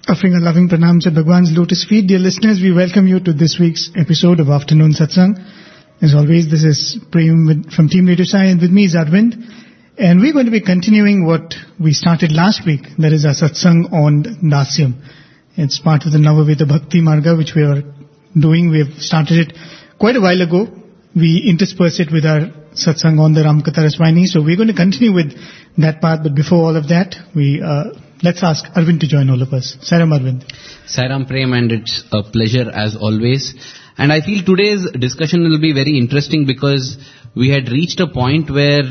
Offering a loving pranams at Bhagwan's lotus feet. Dear listeners, we welcome you to this week's episode of Afternoon Satsang. As always, this is Prem from Team Leader Sai, and with me is Arvind. And we're going to be continuing what we started last week, that is our Satsang on Dasyam. It's part of the Navaveda Bhakti Marga which we are doing. We have started it quite a while ago. We intersperse it with our Satsang on the Ramakatha Raswani. So we're going to continue with that part. But before all of that, let's ask Arvind to join all of us. Sairam Arvind. Sairam Prem, and it's a pleasure as always. And I feel today's discussion will be very interesting because we had reached a point where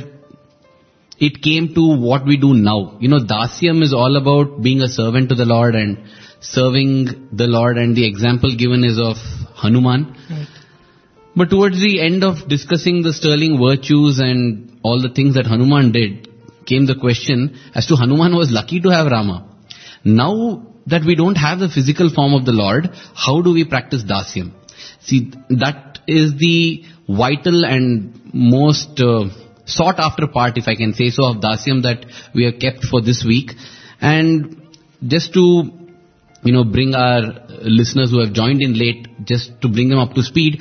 it came to what we do now. You know, Dasyam is all about being a servant to the Lord and serving the Lord, and the example given is of Hanuman. Right. But towards the end of discussing the sterling virtues and all the things that Hanuman did, came the question as to Hanuman was lucky to have Rama. Now that we don't have the physical form of the Lord, how do we practice Dasyam? See, that is the vital and most sought after part, if I can say so, of Dasyam that we have kept for this week. And just to, bring our listeners who have joined in late, just to bring them up to speed,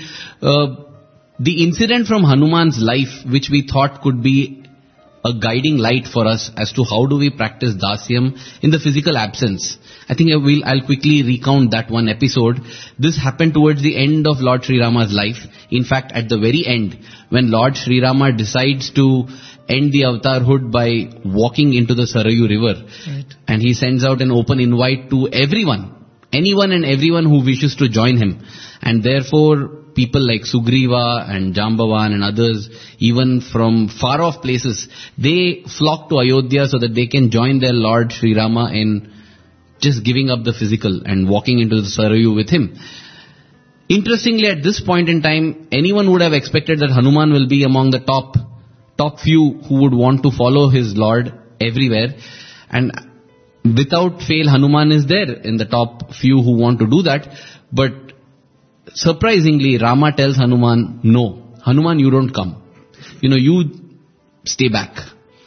the incident from Hanuman's life, which we thought could be a guiding light for us as to how do we practice Dasyam in the physical absence. I think I'll quickly recount that one episode. This happened towards the end of Lord Sri Rama's life. In fact, at the very end, when Lord Sri Rama decides to end the avatarhood by walking into the Sarayu river. Right. And he sends out an open invite to anyone and everyone who wishes to join him. And therefore, people like Sugriva and Jambavan and others, even from far off places, they flock to Ayodhya so that they can join their Lord Sri Rama in just giving up the physical and walking into the Sarayu with him. Interestingly, at this point in time, anyone would have expected that Hanuman will be among the top few who would want to follow his Lord everywhere. And without fail, Hanuman is there in the top few who want to do that. But surprisingly, Rama tells Hanuman, no, Hanuman, you don't come. You stay back.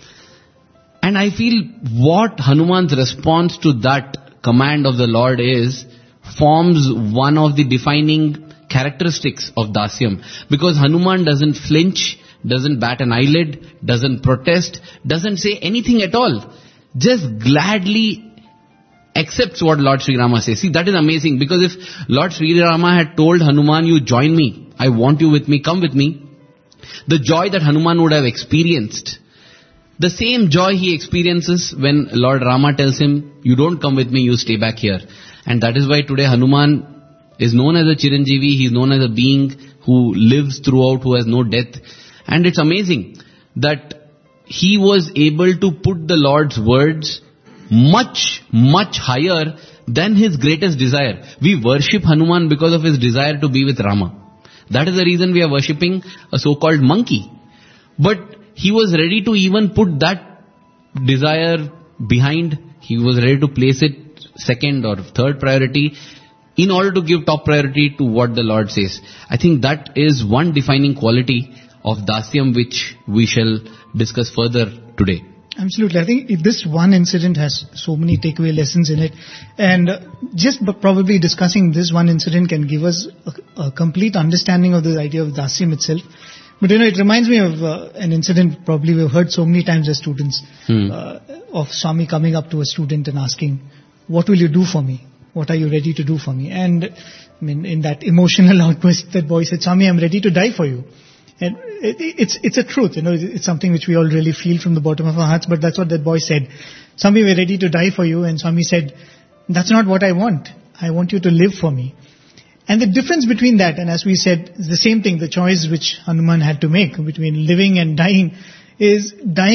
And I feel what Hanuman's response to that command of the Lord forms one of the defining characteristics of Dasyam. Because Hanuman doesn't flinch, doesn't bat an eyelid, doesn't protest, doesn't say anything at all. Just gladly accepts what Lord Sri Rama says. See, that is amazing, because if Lord Sri Rama had told Hanuman, you join me, I want you with me, come with me, the joy that Hanuman would have experienced, the same joy he experiences when Lord Rama tells him, you don't come with me, you stay back here. And that is why today Hanuman is known as a Chiranjeevi, he is known as a being who lives throughout, who has no death. And it's amazing that he was able to put the Lord's words much, much higher than his greatest desire. We worship Hanuman because of his desire to be with Rama. That is the reason we are worshipping a so-called monkey. But he was ready to even put that desire behind. He was ready to place it second or third priority in order to give top priority to what the Lord says. I think that is one defining quality of Dasyam which we shall discuss further today. Absolutely. I think this one incident has so many takeaway lessons in it, and just probably discussing this one incident can give us a complete understanding of the idea of Dasyam itself. But it reminds me of an incident probably we've heard so many times as students, of Swami coming up to a student and asking, what will you do for me? What are you ready to do for me? And I mean, in that emotional outburst, that boy said, Swami, I'm ready to die for you. And it's a truth, it's something which we all really feel from the bottom of our hearts, but that's what that boy said. Swami, we're ready to die for you. And Swami said, that's not what I want. I want you to live for me. And the difference between that, and as we said, is the same thing, the choice which Hanuman had to make between living and dying is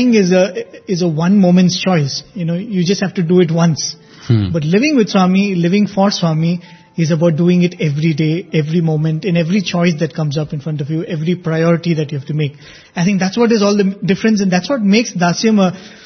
a one moment's choice. You just have to do it once. But living with Swami, living for Swami is about doing it every day, every moment, in every choice that comes up in front of you, every priority that you have to make. I think that's what is all the difference, and that's what makes Dasyam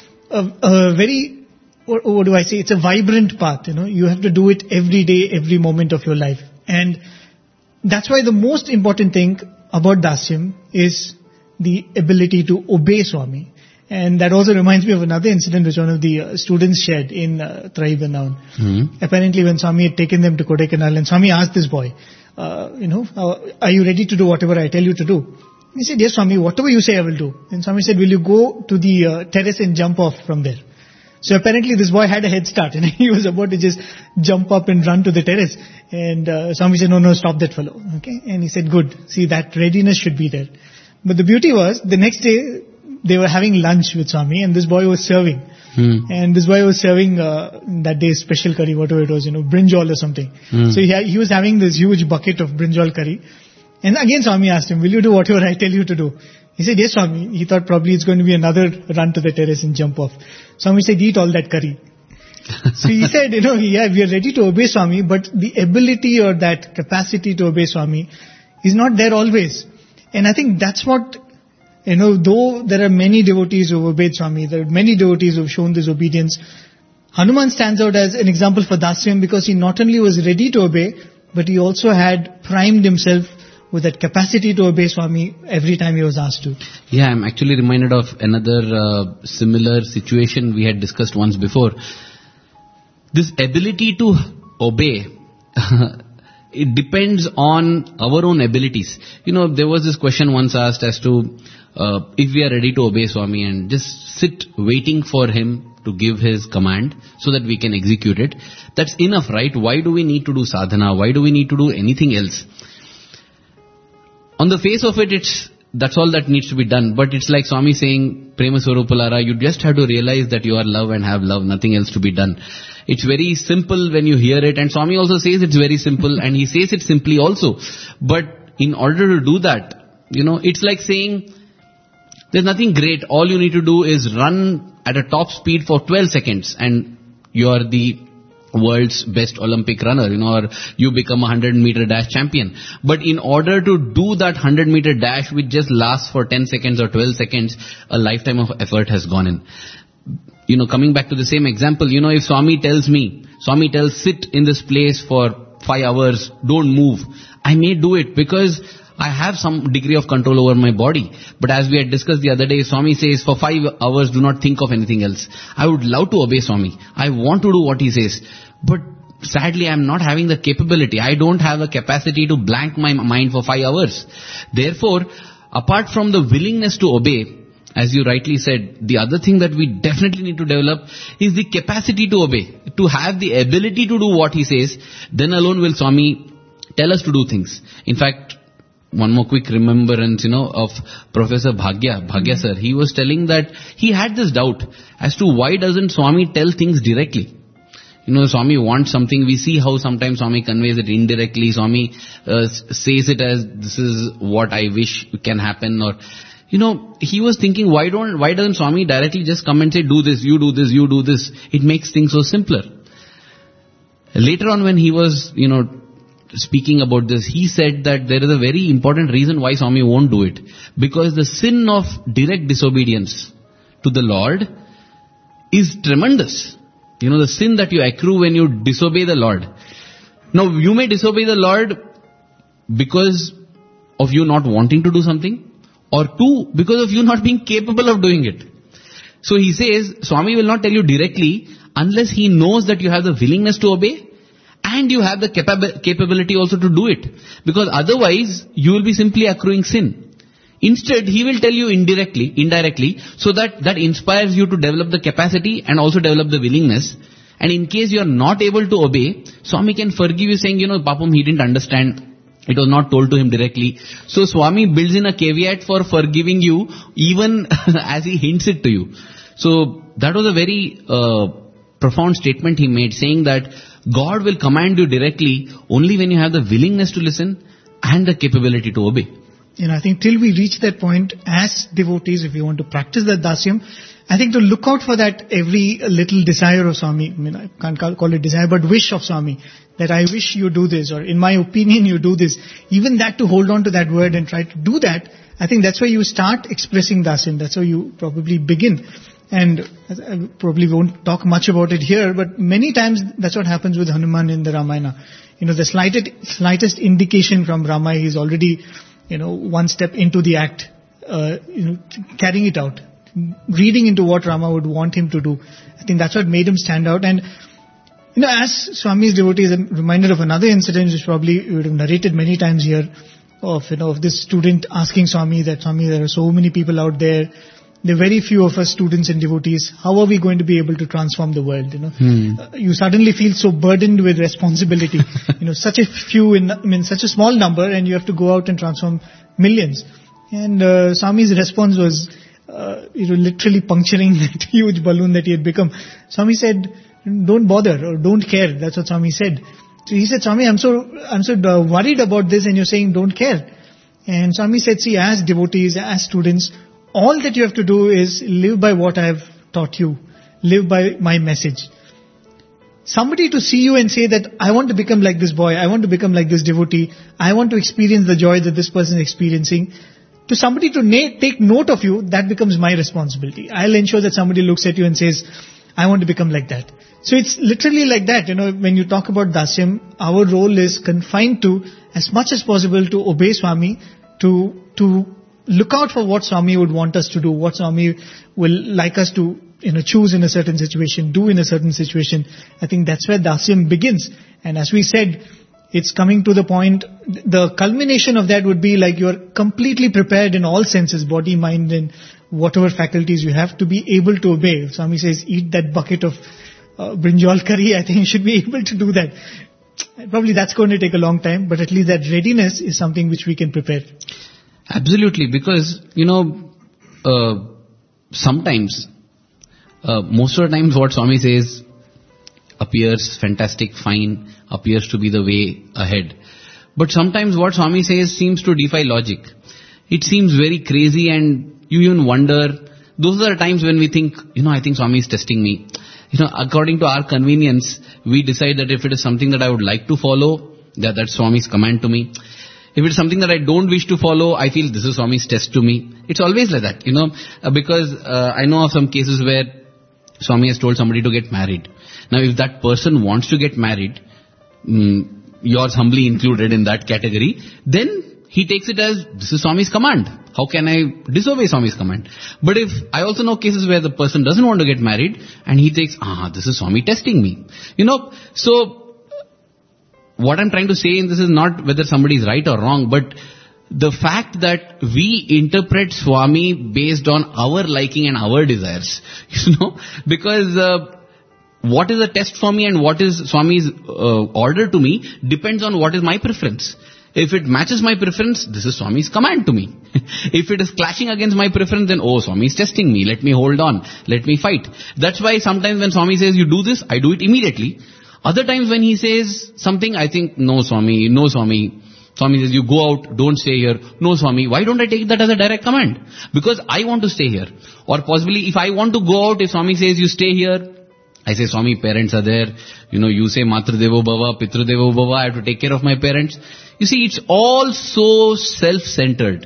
a very, what do I say, it's a vibrant path, You have to do it every day, every moment of your life. And that's why the most important thing about Dasyam is the ability to obey Swami. And that also reminds me of another incident which one of the students shared in Traivandavan. Apparently when Swami had taken them to Kodaikanal and Swami asked this boy, are you ready to do whatever I tell you to do? He said, yes Swami, whatever you say I will do. And Swami said, will you go to the terrace and jump off from there? So apparently this boy had a head start and he was about to just jump up and run to the terrace. And Swami said, no, stop that fellow. Okay. And he said, good. See, that readiness should be there. But the beauty was, the next day, they were having lunch with Swami and this boy was serving. And this boy was serving that day's special curry, whatever it was, brinjal or something. So he was having this huge bucket of brinjal curry. And again Swami asked him, will you do whatever I tell you to do? He said, yes Swami. He thought probably it's going to be another run to the terrace and jump off. Swami said, eat all that curry. So he said, we are ready to obey Swami, but the ability or that capacity to obey Swami is not there always. And I think that's what, though there are many devotees who have obeyed Swami, there are many devotees who have shown this obedience, Hanuman stands out as an example for Dasyam because he not only was ready to obey, but he also had primed himself with that capacity to obey Swami every time he was asked to. Yeah, I'm actually reminded of another similar situation we had discussed once before. This ability to obey, it depends on our own abilities. There was this question once asked as to if we are ready to obey Swami and just sit waiting for him to give his command so that we can execute it. That's enough, right? Why do we need to do sadhana? Why do we need to do anything else? On the face of it, that's all that needs to be done. But it's like Swami saying, Prema Swarupalara, you just have to realize that you are love and have love, nothing else to be done. It's very simple when you hear it, and Swami also says it's very simple, and he says it simply also. But in order to do that, it's like saying, there's nothing great, all you need to do is run at a top speed for 12 seconds, and you are the world's best Olympic runner, or you become a 100-meter dash champion. But in order to do that 100-meter dash, which just lasts for 10 seconds or 12 seconds, a lifetime of effort has gone in. Coming back to the same example, if Swami tells, sit in this place for 5 hours, don't move, I may do it because I have some degree of control over my body. But as we had discussed the other day, Swami says, for 5 hours, do not think of anything else. I would love to obey Swami. I want to do what he says. But sadly, I am not having the capability. I don't have a capacity to blank my mind for 5 hours. Therefore, apart from the willingness to obey, as you rightly said, the other thing that we definitely need to develop is the capacity to obey, to have the ability to do what he says. Then alone will Swami tell us to do things. In fact, one more quick remembrance, of Professor Bhagya sir. He was telling that he had this doubt as to why doesn't Swami tell things directly. Swami wants something. We see how sometimes Swami conveys it indirectly. Swami says it as, this is what I wish can happen, or he was thinking, why doesn't Swami directly just come and say, do this, you do this, you do this. It makes things so simpler. Later on when he was, speaking about this, he said that there is a very important reason why Swami won't do it. Because the sin of direct disobedience to the Lord is tremendous. The sin that you accrue when you disobey the Lord. Now, you may disobey the Lord because of you not wanting to do something, or 2, because of you not being capable of doing it. So he says, Swami will not tell you directly unless he knows that you have the willingness to obey and you have the capability also to do it. Because otherwise, you will be simply accruing sin. Instead, he will tell you indirectly, so that inspires you to develop the capacity and also develop the willingness. And in case you are not able to obey, Swami can forgive you saying, Papam, he didn't understand. It was not told to him directly. So Swami builds in a caveat for forgiving you even as he hints it to you. So that was a very profound statement he made, saying that God will command you directly only when you have the willingness to listen and the capability to obey. I think till we reach that point as devotees, if we want to practice that dasyam, I think to look out for that every little desire of Swami, I can't call it desire, but wish of Swami, that I wish you do this, or in my opinion you do this. Even that, to hold on to that word and try to do that, I think that's where you start expressing dasyam. That's how you probably begin. And I probably won't talk much about it here, but many times that's what happens with Hanuman in the Ramayana. The slightest indication from Rama, he's already, one step into the act, carrying it out. reading into what Rama would want him to do. I think that's what made him stand out. And as Swami's devotee is a reminder of another incident which probably we would have narrated many times here, of this student asking Swami that, Swami, there are so many people out there. There are very few of us students and devotees. How are we going to be able to transform the world? You suddenly feel so burdened with responsibility. Such a few such a small number, and you have to go out and transform millions. And Swami's response was, literally puncturing that huge balloon that he had become. Swami said, "Don't bother or don't care." That's what Swami said. So he said, "Swami, I'm so worried about this, and you're saying don't care." And Swami said, "See, as devotees, as students, all that you have to do is live by what I have taught you. Live by my message. Somebody to see you and say that I want to become like this boy, I want to become like this devotee, I want to experience the joy that this person is experiencing. To somebody to take note of you, that becomes my responsibility. I'll ensure that somebody looks at you and says, I want to become like that." So it's literally like that. When you talk about Dasyam, our role is confined to, as much as possible, to obey Swami, to look out for what Swami would want us to do, what Swami will like us to choose in a certain situation, do in a certain situation. I think that's where Dasyam begins. And as we said, it's coming to the point, the culmination of that would be like you're completely prepared in all senses, body, mind, and whatever faculties you have to be able to obey. If Swami says, eat that bucket of brinjal curry, I think you should be able to do that. Probably that's going to take a long time, but at least that readiness is something which we can prepare. Absolutely, because, sometimes, most of the times what Swami says appears fantastic, fine, appears to be the way ahead. But sometimes what Swami says seems to defy logic. It seems very crazy, and you even wonder. Those are the times when we think, I think Swami is testing me. According to our convenience, we decide that if it is something that I would like to follow, that's Swami's command to me. If it's something that I don't wish to follow, I feel this is Swami's test to me. It's always like that, because I know of some cases where Swami has told somebody to get married. Now, if that person wants to get married, yours humbly included in that category, then he takes it as, this is Swami's command. How can I disobey Swami's command? But if I also know cases where the person doesn't want to get married, and he thinks, this is Swami testing me. So what I'm trying to say in this is not whether somebody is right or wrong, but the fact that we interpret Swami based on our liking and our desires, because what is a test for me and what is Swami's order to me depends on what is my preference. If it matches my preference, this is Swami's command to me. If it is clashing against my preference, then, Swami is testing me. Let me hold on. Let me fight. That's why sometimes when Swami says, you do this, I do it immediately. Other times when he says something, I think, no Swami. Swami says, you go out, don't stay here. No Swami. Why don't I take that as a direct command? Because I want to stay here. Or possibly if I want to go out, if Swami says, you stay here, I say, Swami, parents are there. You say, Matra Devo Bhava, Pitra Devo Bhava, I have to take care of my parents. You see, it's all so self-centered.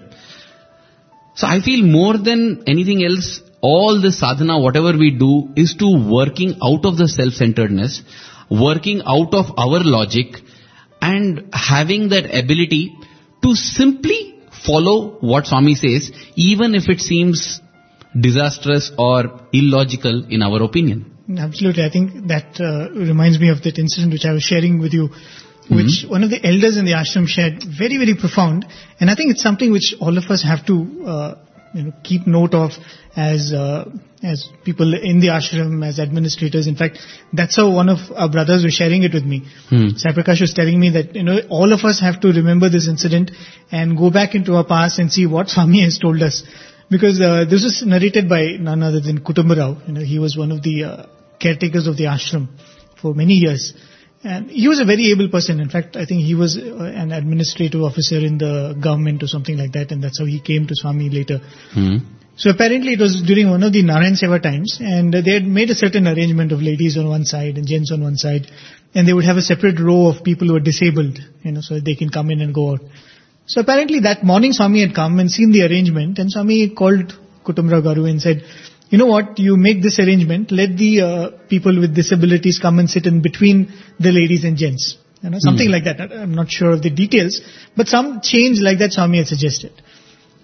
So I feel more than anything else, all the sadhana, whatever we do, is to working out of the self-centeredness, working out of our logic, and having that ability to simply follow what Swami says, even if it seems disastrous or illogical in our opinion. Absolutely. I think that reminds me of that incident which I was sharing with you, which one of the elders in the ashram shared, very, very profound. And I think it's something which all of us have to keep note of as people in the ashram, as administrators. In fact, that's how one of our brothers was sharing it with me. Sai Prakash was telling me that, all of us have to remember this incident and go back into our past and see what Swami has told us. Because this was narrated by none other than Kutumba Rao. He was one of the caretakers of the ashram for many years. And he was a very able person. In fact, I think he was an administrative officer in the government or something like that. And that's how he came to Swami later. So apparently it was during one of the Narayan Seva times. And they had made a certain arrangement of ladies on one side and gents on one side. And they would have a separate row of people who are disabled, so they can come in and go out. So apparently that morning Swami had come and seen the arrangement, and Swami called Kutumra Garu and said, you know what, you make this arrangement, let the people with disabilities come and sit in between the ladies and gents. Something like that. I'm not sure of the details, but some change like that Swami had suggested.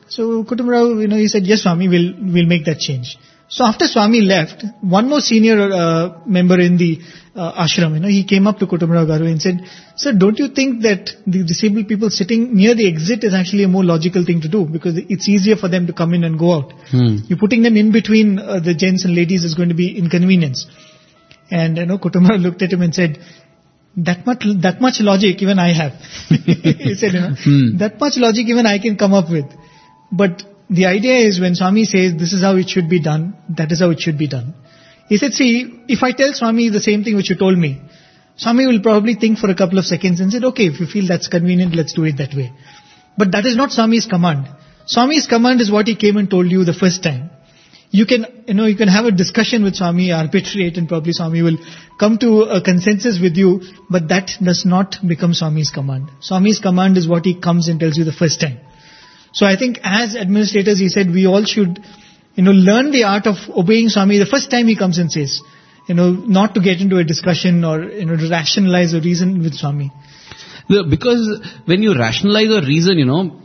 So Kutumrao, he said, yes, Swami, we'll make that change. So after Swami left, one more senior member in the ashram, he came up to Kutumrao Garu and said, sir, don't you think that the disabled people sitting near the exit is actually a more logical thing to do? Because it's easier for them to come in and go out. You're putting them in between the gents and ladies is going to be inconvenience. And Kutumrao looked at him and said, that much logic even I have. He said, that much logic even I can come up with. But the idea is when Swami says this is how it should be done, that is how it should be done. He said, see, if I tell Swami the same thing which you told me, Swami will probably think for a couple of seconds and said, okay, if you feel that's convenient, let's do it that way. But that is not Swami's command. Swami's command is what he came and told you the first time. You can have a discussion with Swami, arbitrate, and probably Swami will come to a consensus with you, but that does not become Swami's command. Swami's command is what he comes and tells you the first time. So I think as administrators, he said, we all should, learn the art of obeying Swami the first time he comes and says, not to get into a discussion or, to rationalize or reason with Swami. Because when you rationalize or reason,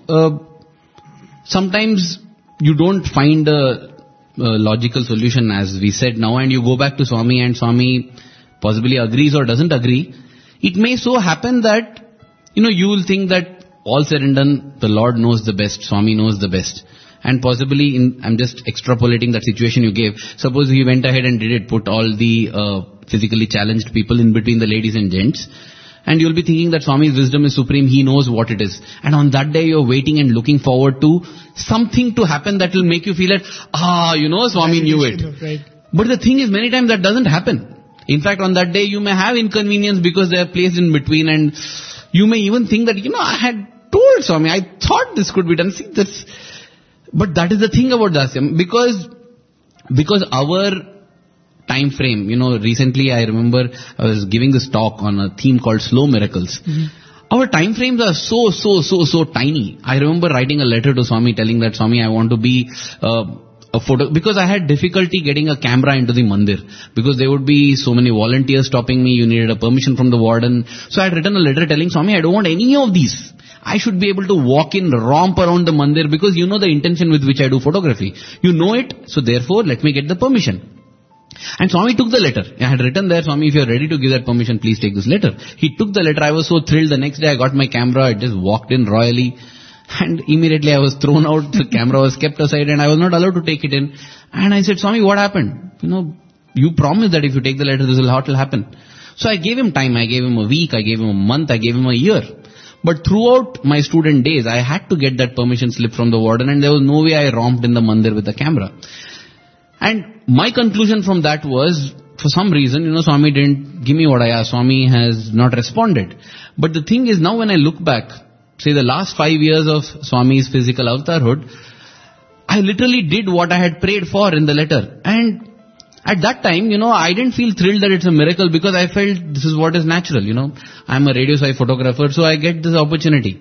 sometimes you don't find a logical solution, as we said now, and you go back to Swami and Swami possibly agrees or doesn't agree. It may so happen that, you will think that all said and done, the Lord knows the best, Swami knows the best. And possibly, I'm just extrapolating that situation you gave. Suppose he went ahead and did it, put all the physically challenged people in between the ladies and gents. And you'll be thinking that Swami's wisdom is supreme, he knows what it is. And on that day you're waiting and looking forward to something to happen that will make you feel that, Swami knew it. Right. But the thing is, many times that doesn't happen. In fact, on that day you may have inconvenience because they are placed in between, and you may even think that, I had told Swami, I thought this could be done. See, but that is the thing about Dasyam, because our time frame, recently I remember I was giving this talk on a theme called Slow Miracles. Mm-hmm. Our time frames are so tiny. I remember writing a letter to Swami telling that, Swami, I want to be a photo, because I had difficulty getting a camera into the mandir, because there would be so many volunteers stopping me, you needed a permission from the warden. So I had written a letter telling Swami, I don't want any of these. I should be able to walk in, romp around the mandir, because you know the intention with which I do photography. You know it, so therefore let me get the permission. And Swami took the letter. I had written there, Swami, if you are ready to give that permission, please take this letter. He took the letter. I was so thrilled. The next day I got my camera. I just walked in royally. And immediately I was thrown out. The camera was kept aside and I was not allowed to take it in. And I said, Swami, what happened? You promised that if you take the letter, this will what will happen. So I gave him time. I gave him a week. I gave him a month. I gave him a year. But throughout my student days, I had to get that permission slip from the warden, and there was no way I romped in the mandir with the camera. And my conclusion from that was, for some reason, Swami didn't give me what I asked. Swami has not responded. But the thing is, now when I look back, say the last 5 years of Swami's physical avatarhood, I literally did what I had prayed for in the letter. And at that time, I didn't feel thrilled that it's a miracle, because I felt this is what is natural, I'm a radio sci photographer, so I get this opportunity.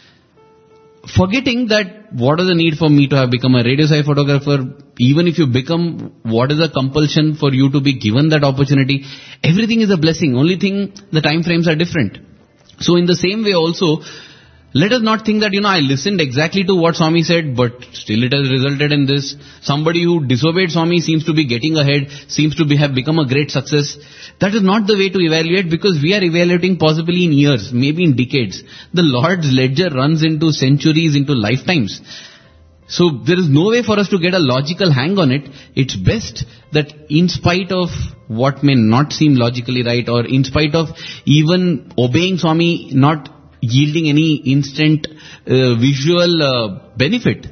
Forgetting that what is the need for me to have become a radio sci photographer, even if you become, what is the compulsion for you to be given that opportunity? Everything is a blessing. Only thing, the time frames are different. So in the same way also, let us not think that, I listened exactly to what Swami said, but still it has resulted in this. Somebody who disobeyed Swami seems to be getting ahead, seems to have become a great success. That is not the way to evaluate, because we are evaluating possibly in years, maybe in decades. The Lord's ledger runs into centuries, into lifetimes. So there is no way for us to get a logical hang on it. It's best that in spite of what may not seem logically right, or in spite of even obeying Swami, not yielding any instant visual benefit,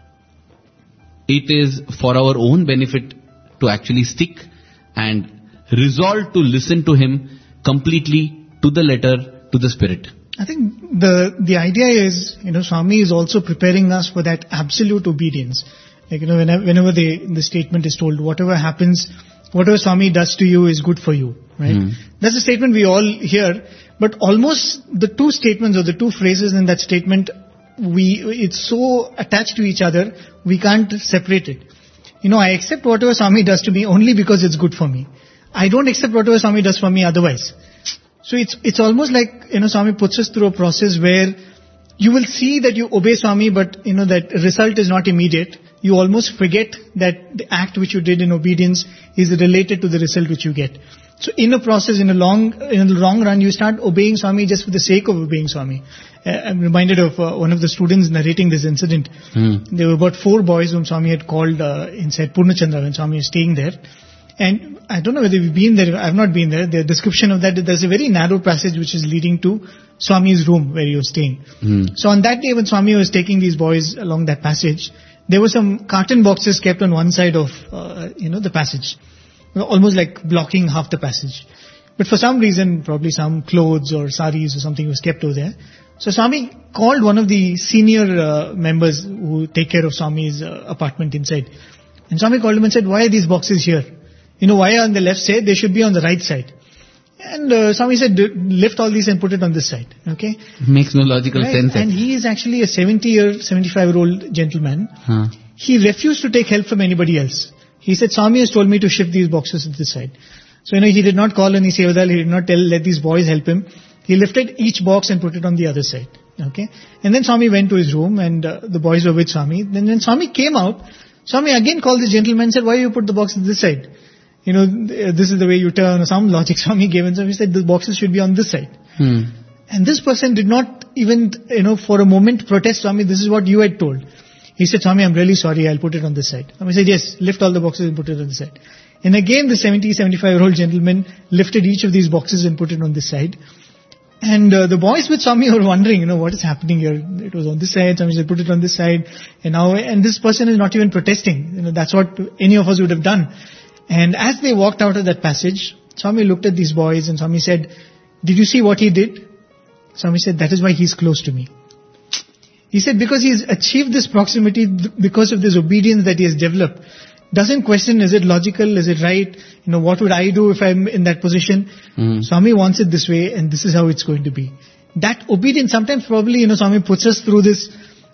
it is for our own benefit to actually stick and resolve to listen to him completely, to the letter, to the spirit. I think the idea is, Swami is also preparing us for that absolute obedience. Like, whenever the statement is told, whatever happens, whatever Swami does to you is good for you, right? That's a statement we all hear, but almost the two statements or the two phrases in that statement, it's so attached to each other, we can't separate it. I accept whatever Swami does to me only because it's good for me. I don't accept whatever Swami does for me otherwise. So it's almost like, Swami puts us through a process where you will see that you obey Swami, but that result is not immediate. You almost forget that the act which you did in obedience is related to the result which you get. So in a process, in the long run, you start obeying Swami just for the sake of obeying Swami. I'm reminded of one of the students narrating this incident. There were about 4 boys whom Swami had called inside Purnachandra when Swami was staying there. And I don't know whether you've been there. I've not been there. The description of that, there's a very narrow passage which is leading to Swami's room where he was staying. So on that day when Swami was taking these boys along that passage, there were some carton boxes kept on one side of, the passage. Almost like blocking half the passage. But for some reason, probably some clothes or saris or something was kept over there. So Swami called one of the senior members who take care of Swami's apartment inside. And Swami called him and said, why are these boxes here? Why are on the left side? They should be on the right side. And Swami said, lift all these and put it on this side. Okay? Makes no logical sense. And he is actually a 75-year-old gentleman. He refused to take help from anybody else. He said, Swami has told me to shift these boxes to this side. So, he did not call any Sevadal, he did not let these boys help him. He lifted each box and put it on the other side. Okay? And then Swami went to his room and the boys were with Swami. Then when Swami came out, Swami again called this gentleman and said, why you put the box on this side? This is the way you turn, or some logic Swami gave, and Swami said the boxes should be on this side. And this person did not even, for a moment protest, Swami, this is what you had told. He said, Swami, I'm really sorry, I'll put it on this side. Swami said, yes, lift all the boxes and put it on this side. And again, the 75-year-old gentleman lifted each of these boxes and put it on this side. And the boys with Swami were wondering, what is happening here? It was on this side, Swami said, put it on this side. And this person is not even protesting. That's what any of us would have done. And as they walked out of that passage, Swami looked at these boys and Swami said, did you see what he did? Swami said, that is why he's close to me. He said, because he's achieved this proximity because of this obedience that he has developed. Doesn't question, is it logical, is it right? What would I do if I'm in that position? Swami wants it this way and this is how it's going to be. That obedience, sometimes probably, Swami puts us through this,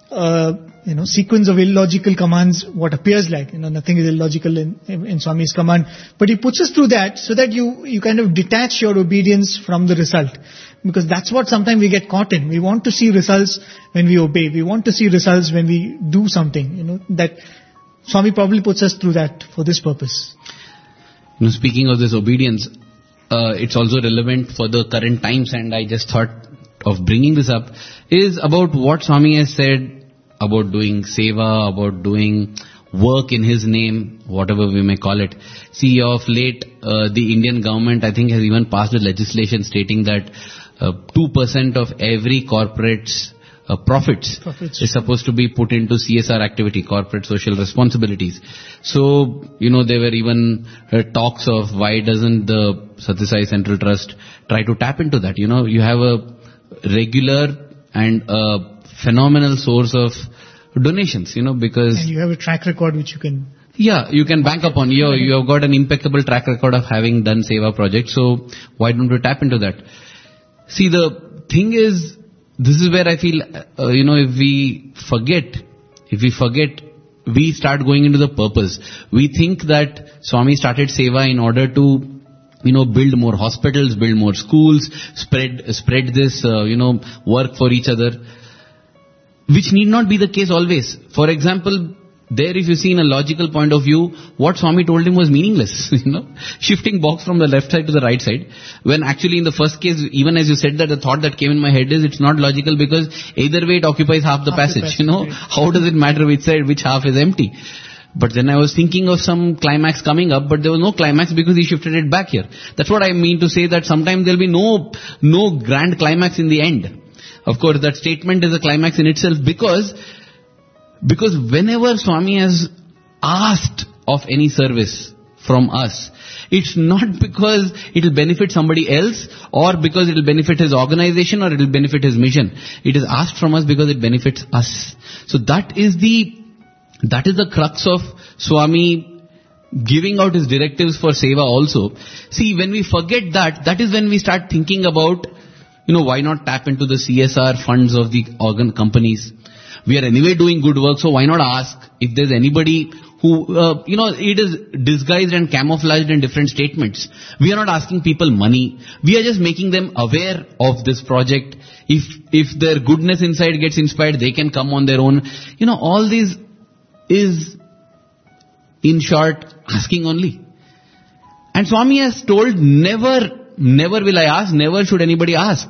sequence of illogical commands, what appears like, nothing is illogical in Swami's command. But he puts us through that so that you kind of detach your obedience from the result. Because that's what sometimes we get caught in. We want to see results when we obey. We want to see results when we do something, that Swami probably puts us through that for this purpose. Speaking of this obedience, it's also relevant for the current times, and I just thought of bringing this up, is about what Swami has said about doing seva, about doing work in his name, whatever we may call it. See, of late, the Indian government, I think, has even passed a legislation stating that 2% of every corporate's profits is supposed to be put into CSR activity, corporate social responsibilities. So, there were even talks of why doesn't the Sathya Sai Central Trust try to tap into that. You have a regular and a phenomenal source of donations, because... And you have a track record which you can... Yeah, you can bank upon. You have got an impeccable track record of having done seva projects, so why don't we tap into that? See, the thing is, this is where I feel, if we forget, we start going into the purpose. We think that Swami started seva in order to, build more hospitals, build more schools, spread this, work for each other, which need not be the case always. For example, there, if you see in a logical point of view, what Swami told him was meaningless, shifting box from the left side to the right side. When actually in the first case, even as you said that, the thought that came in my head is it's not logical because either way it occupies half the passage, right. How does it matter which side, which half is empty? But then I was thinking of some climax coming up, but there was no climax because he shifted it back here. That's what I mean to say, that sometimes there'll be no grand climax in the end. Of course, that statement is a climax in itself because whenever Swami has asked of any service from us, it's not because it will benefit somebody else or because it will benefit his organization or it will benefit his mission. It is asked from us because it benefits us. So that is the crux of Swami giving out his directives for seva also. See, when we forget that is when we start thinking about, why not tap into the CSR funds of the organ companies? We are anyway doing good work, so why not ask if there's anybody who, it is disguised and camouflaged in different statements. We are not asking people money. We are just making them aware of this project. If their goodness inside gets inspired, they can come on their own. All this is, in short, asking only. And Swami has told, never will I ask, never should anybody ask.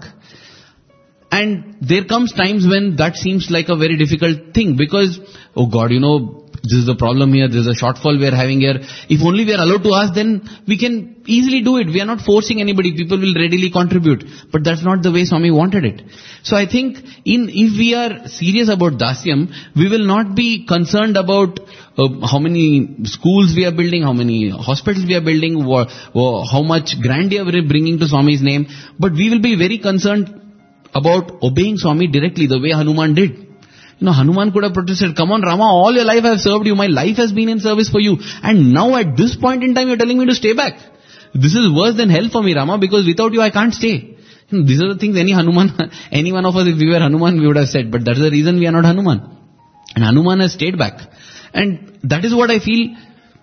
And there comes times when that seems like a very difficult thing because, oh God, this is the problem here, this is a shortfall we are having here. If only we are allowed to ask, then we can easily do it. We are not forcing anybody. People will readily contribute. But that's not the way Swami wanted it. So I think if we are serious about Dasyam, we will not be concerned about how many schools we are building, how many hospitals we are building, how much grandeur we are bringing to Swami's name. But we will be very concerned about obeying Swami directly, the way Hanuman did. Hanuman could have protested, come on Rama, all your life I have served you, my life has been in service for you, and now at this point in time you are telling me to stay back. This is worse than hell for me, Rama, because without you I can't stay. These are the things any one of us, if we were Hanuman, we would have said, but that's the reason we are not Hanuman. And Hanuman has stayed back. And that is what I feel,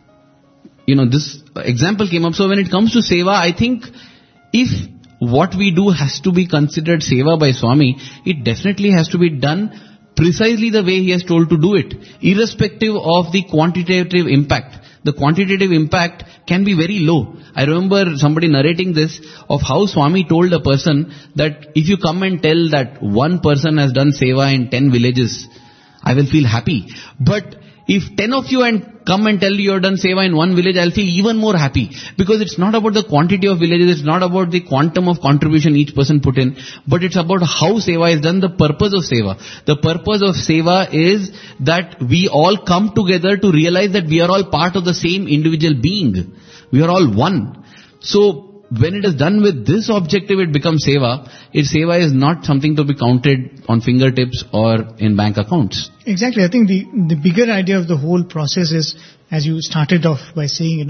this example came up. So when it comes to seva, I think if what we do has to be considered seva by Swami, it definitely has to be done precisely the way he has told to do it, irrespective of the quantitative impact. The quantitative impact can be very low. I remember somebody narrating this of how Swami told a person that if you come and tell that one person has done seva in 10 villages, I will feel happy. But if 10 of you come and tell you have done seva in one village, I'll feel even more happy. Because it's not about the quantity of villages, it's not about the quantum of contribution each person put in, but it's about how seva is done, the purpose of seva. The purpose of seva is that we all come together to realize that we are all part of the same individual being. We are all one. So, when it is done with this objective, it becomes seva. Seva is not something to be counted on fingertips or in bank accounts. Exactly. I think the bigger idea of the whole process is, as you started off by saying,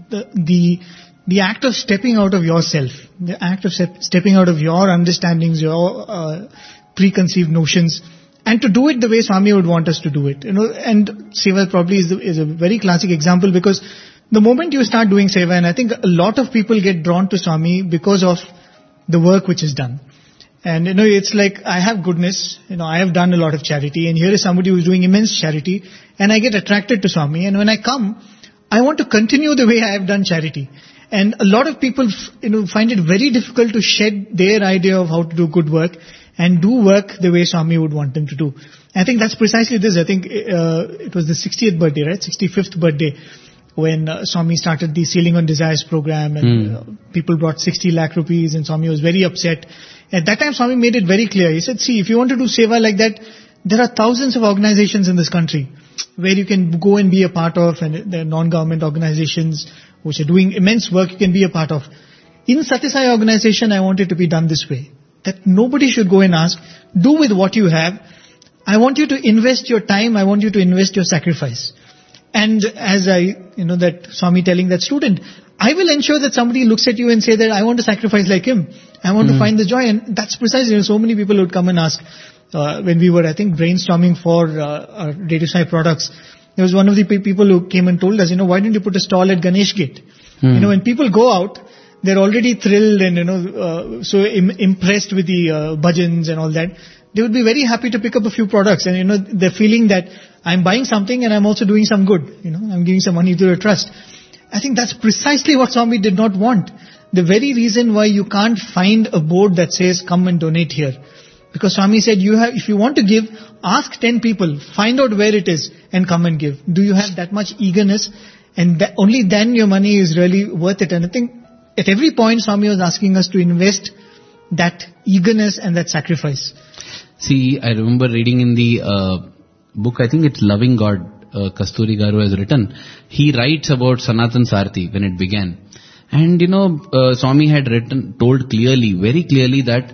the act of stepping out of yourself, the act of stepping out of your understandings, your preconceived notions, and to do it the way Swami would want us to do it. And seva probably is a very classic example, because the moment you start doing seva, and I think a lot of people get drawn to Swami because of the work which is done. And it's like, I have goodness, I have done a lot of charity, and here is somebody who is doing immense charity, and I get attracted to Swami, and when I come, I want to continue the way I have done charity. And a lot of people, find it very difficult to shed their idea of how to do good work and do work the way Swami would want them to do. I think that's precisely this. I think it was the 60th birthday, right? 65th birthday, when Swami started the Sailing on Desires program, and people brought 60 lakh rupees, and Swami was very upset. At that time, Swami made it very clear. He said, see, if you want to do seva like that, there are thousands of organizations in this country where you can go and be a part of, and there are non-government organizations which are doing immense work you can be a part of. In Satya Sai organization, I want it to be done this way, that nobody should go and ask, do with what you have. I want you to invest your time, I want you to invest your sacrifice. And as that Swami telling that student, I will ensure that somebody looks at you and say that I want to sacrifice like him. I want to find the joy. And that's precisely, so many people would come and ask, when we were, I think, brainstorming for our Radio Sai products, there was one of the people who came and told us, why don't you put a stall at Ganesh Gate? When people go out, they're already thrilled and, so impressed with the bhajans and all that. They would be very happy to pick up a few products, and they're feeling that I'm buying something and I'm also doing some good. I'm giving some money to the trust. I think that's precisely what Swami did not want. The very reason why you can't find a board that says come and donate here. Because Swami said, if you want to give, ask 10 people, find out where it is and come and give. Do you have that much eagerness? And only then your money is really worth it. And I think at every point Swami was asking us to invest that eagerness and that sacrifice. See, I remember reading in the book, I think it's Loving God, Kasturi Garu has written. He writes about Sanatan Sarthi when it began. And Swami had told clearly, very clearly, that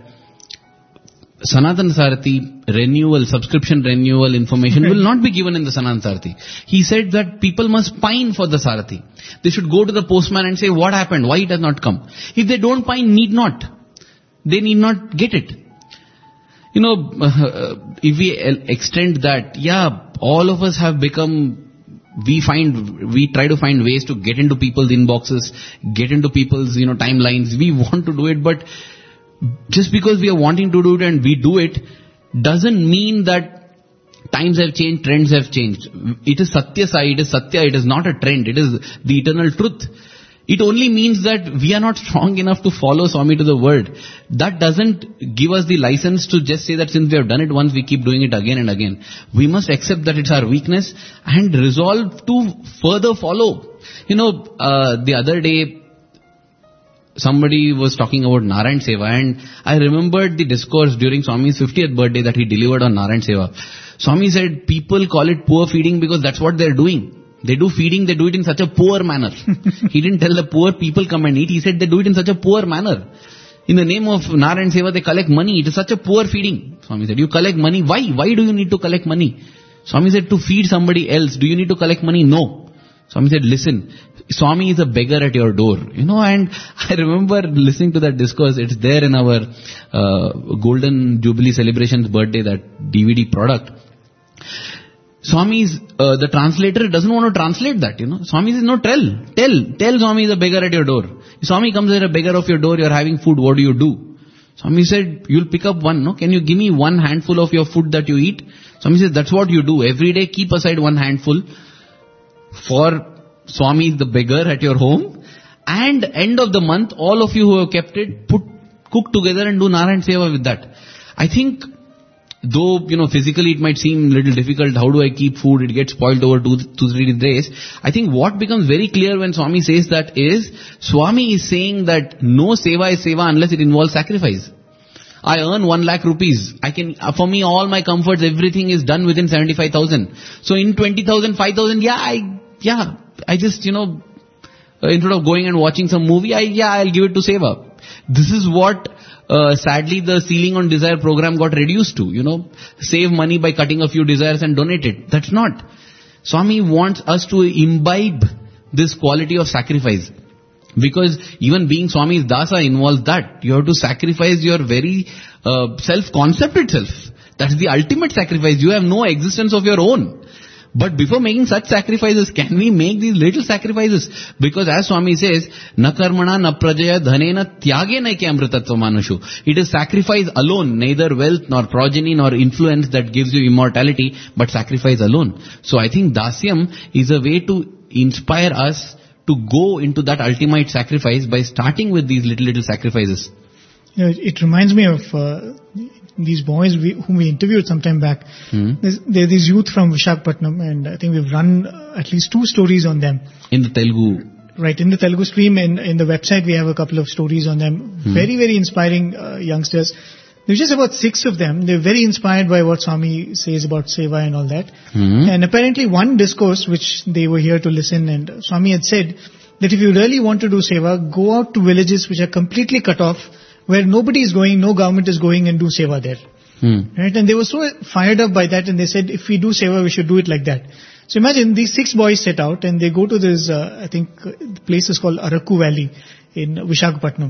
Sanatan Sarthi subscription renewal information will not be given in the Sanatan Sarthi. He said that people must pine for the Sarthi. They should go to the postman and say, what happened? Why it has not come? If they don't pine, they need not get it. If we extend that, all of us have become, we try to find ways to get into people's inboxes, get into people's, timelines. We want to do it, but just because we are wanting to do it and we do it, doesn't mean that times have changed, trends have changed. It is Satya Sai, it is Satya, it is not a trend, it is the eternal truth. It only means that we are not strong enough to follow Swami to the word. That doesn't give us the license to just say that since we have done it once, we keep doing it again and again. We must accept that it's our weakness and resolve to further follow. The other day, somebody was talking about Narayan Seva, and I remembered the discourse during Swami's 50th birthday that he delivered on Narayan Seva. Swami said people call it poor feeding because that's what they're doing. They do feeding, they do it in such a poor manner. He didn't tell the poor people come and eat. He said they do it in such a poor manner. In the name of Narayan Seva, they collect money. It is such a poor feeding. Swami said, you collect money. Why? Why do you need to collect money? Swami said, to feed somebody else. Do you need to collect money? No. Swami said, listen, Swami is a beggar at your door. And I remember listening to that discourse. It's there in our Golden Jubilee Celebrations birthday, that DVD product. Swami's, the translator doesn't want to translate that, Swami says, no, tell Swami is a beggar at your door. If Swami comes as a beggar of your door, you're having food, what do you do? Swami said, you'll pick up one, no? Can you give me one handful of your food that you eat? Swami says, that's what you do. Every day keep aside one handful for Swami the beggar at your home. And end of the month, all of you who have kept it, cook together and do Narayan Seva with that. I think, though, physically it might seem a little difficult, how do I keep food? It gets spoiled over 2-3 days. I think what becomes very clear when Swami says that is, Swami is saying that no seva is seva unless it involves sacrifice. I earn 1 lakh rupees. For me, all my comforts, everything is done within 75,000. So in 20,000, 5,000, I just, instead of going and watching some movie, I'll give it to seva. This is what sadly the Ceiling on Desire program got reduced to, save money by cutting a few desires and donate it. That's not. Swami wants us to imbibe this quality of sacrifice. Because even being Swami's Dasa involves that. You have to sacrifice your very self-concept itself. That's the ultimate sacrifice. You have no existence of your own. But before making such sacrifices, can we make these little sacrifices? Because as Swami says, na karmana na prajaya dhanena tyage naike amritatva manushu. It is sacrifice alone, neither wealth nor progeny nor influence that gives you immortality, but sacrifice alone. So I think Dasyam is a way to inspire us to go into that ultimate sacrifice by starting with these little sacrifices. It reminds me of these boys whom we interviewed some time back. There are these youth from Visakhapatnam, and I think we've run at least 2 stories on them. In the Telugu. Right, in the Telugu stream, in the website we have a couple of stories on them. Very, very inspiring youngsters. There's just about 6 of them. They're very inspired by what Swami says about seva and all that. And apparently one discourse which they were here to listen, and Swami had said that if you really want to do seva, go out to villages which are completely cut off, where nobody is going, no government is going, and do seva there. Right? And they were so fired up by that, and they said, if we do seva, we should do it like that. So imagine these 6 boys set out, and they go to this, I think the place is called Araku Valley in Visakhapatnam.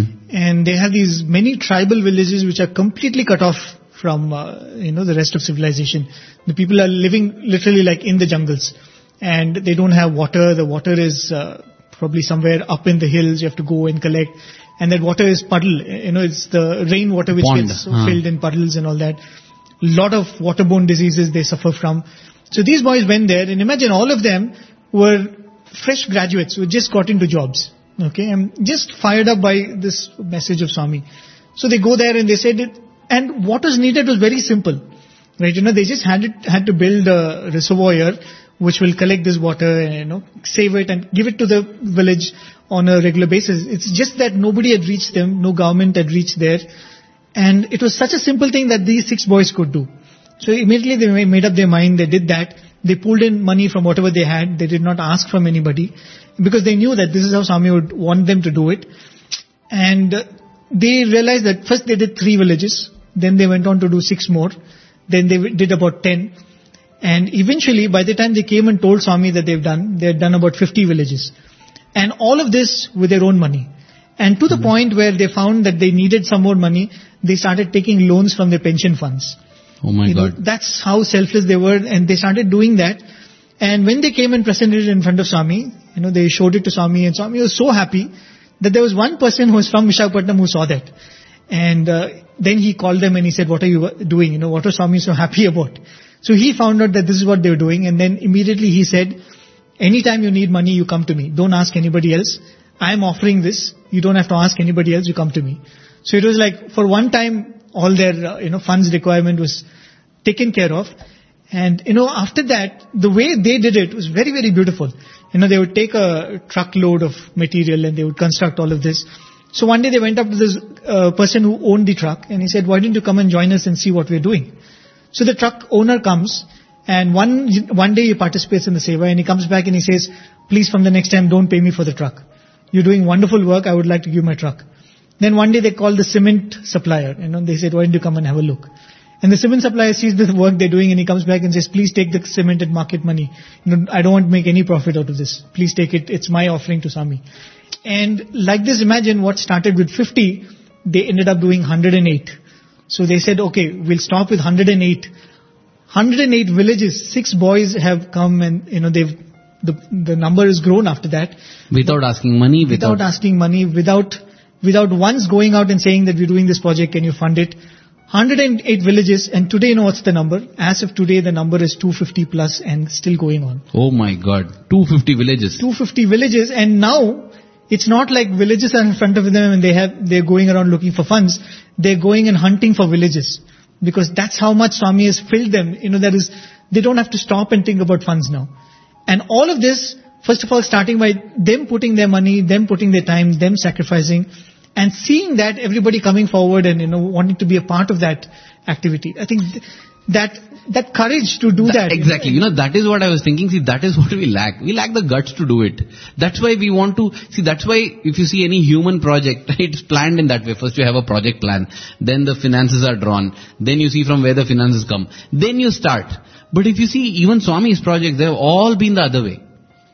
And they have these many tribal villages which are completely cut off from, the rest of civilization. The people are living literally like in the jungles. And they don't have water. The water is probably somewhere up in the hills. You have to go and collect. And that water is puddle. It's the rainwater which gets filled in puddles and all that. Lot of waterborne diseases they suffer from. So these boys went there, and imagine all of them were fresh graduates who just got into jobs. Okay, and just fired up by this message of Swami. So they go there and they said it, and what was needed was very simple. Right, they just had to build a reservoir which will collect this water and, save it and give it to the village on a regular basis. It's just that nobody had reached them, no government had reached there. And it was such a simple thing that these 6 boys could do. So immediately they made up their mind, they did that. They pulled in money from whatever they had. They did not ask from anybody because they knew that this is how Swami would want them to do it. And they realized that first they did 3 villages. Then they went on to do 6 more. Then they did about 10. And eventually, by the time they came and told Swami that they had done about 50 villages. And all of this with their own money. And to the point where they found that they needed some more money, they started taking loans from their pension funds. Oh my God. That's how selfless they were, and they started doing that. And when they came and presented it in front of Swami, they showed it to Swami, and Swami was so happy that there was one person who was from Visakhapatnam who saw that. And then he called them and he said, what are you doing? What are Swami so happy about? So he found out that this is what they were doing, and then immediately he said, anytime you need money, you come to me. Don't ask anybody else. I am offering this. You don't have to ask anybody else. You come to me. So it was like, for one time, all their, funds requirement was taken care of. And, after that, the way they did it was very, very beautiful. They would take a truckload of material and they would construct all of this. So one day they went up to this person who owned the truck and he said, why don't you come and join us and see what we're doing? So the truck owner comes, and one day he participates in the seva, and he comes back and he says, please from the next time don't pay me for the truck. You're doing wonderful work, I would like to give my truck. Then one day they called the cement supplier, they said, why don't you come and have a look? And the cement supplier sees the work they're doing and he comes back and says, please take the cement at market money. I don't want to make any profit out of this. Please take it. It's my offering to Swami. And like this, imagine what started with 50, they ended up doing 108. So they said, okay, we'll stop with 108. 108 villages, 6 boys have come and, the number has grown after that. Without asking money? Without asking money, without once going out and saying that we're doing this project, can you fund it? 108 villages, and today, what's the number? As of today, the number is 250 plus and still going on. Oh my God, 250 villages. 250 villages, and now it's not like villages are in front of them and they're going around looking for funds. They're going and hunting for villages, because that's how much Swami has filled them. They don't have to stop and think about funds now. And all of this, first of all, starting by them putting their money, them putting their time, them sacrificing, and seeing that everybody coming forward and wanting to be a part of that activity. I think that courage to do that. Exactly. That is what I was thinking. See, that is what we lack. We lack the guts to do it. That's why we want to, that's why if you see any human project, it's planned in that way. First you have a project plan, then the finances are drawn, then you see from where the finances come, then you start. But if you see even Swami's projects, they have all been the other way.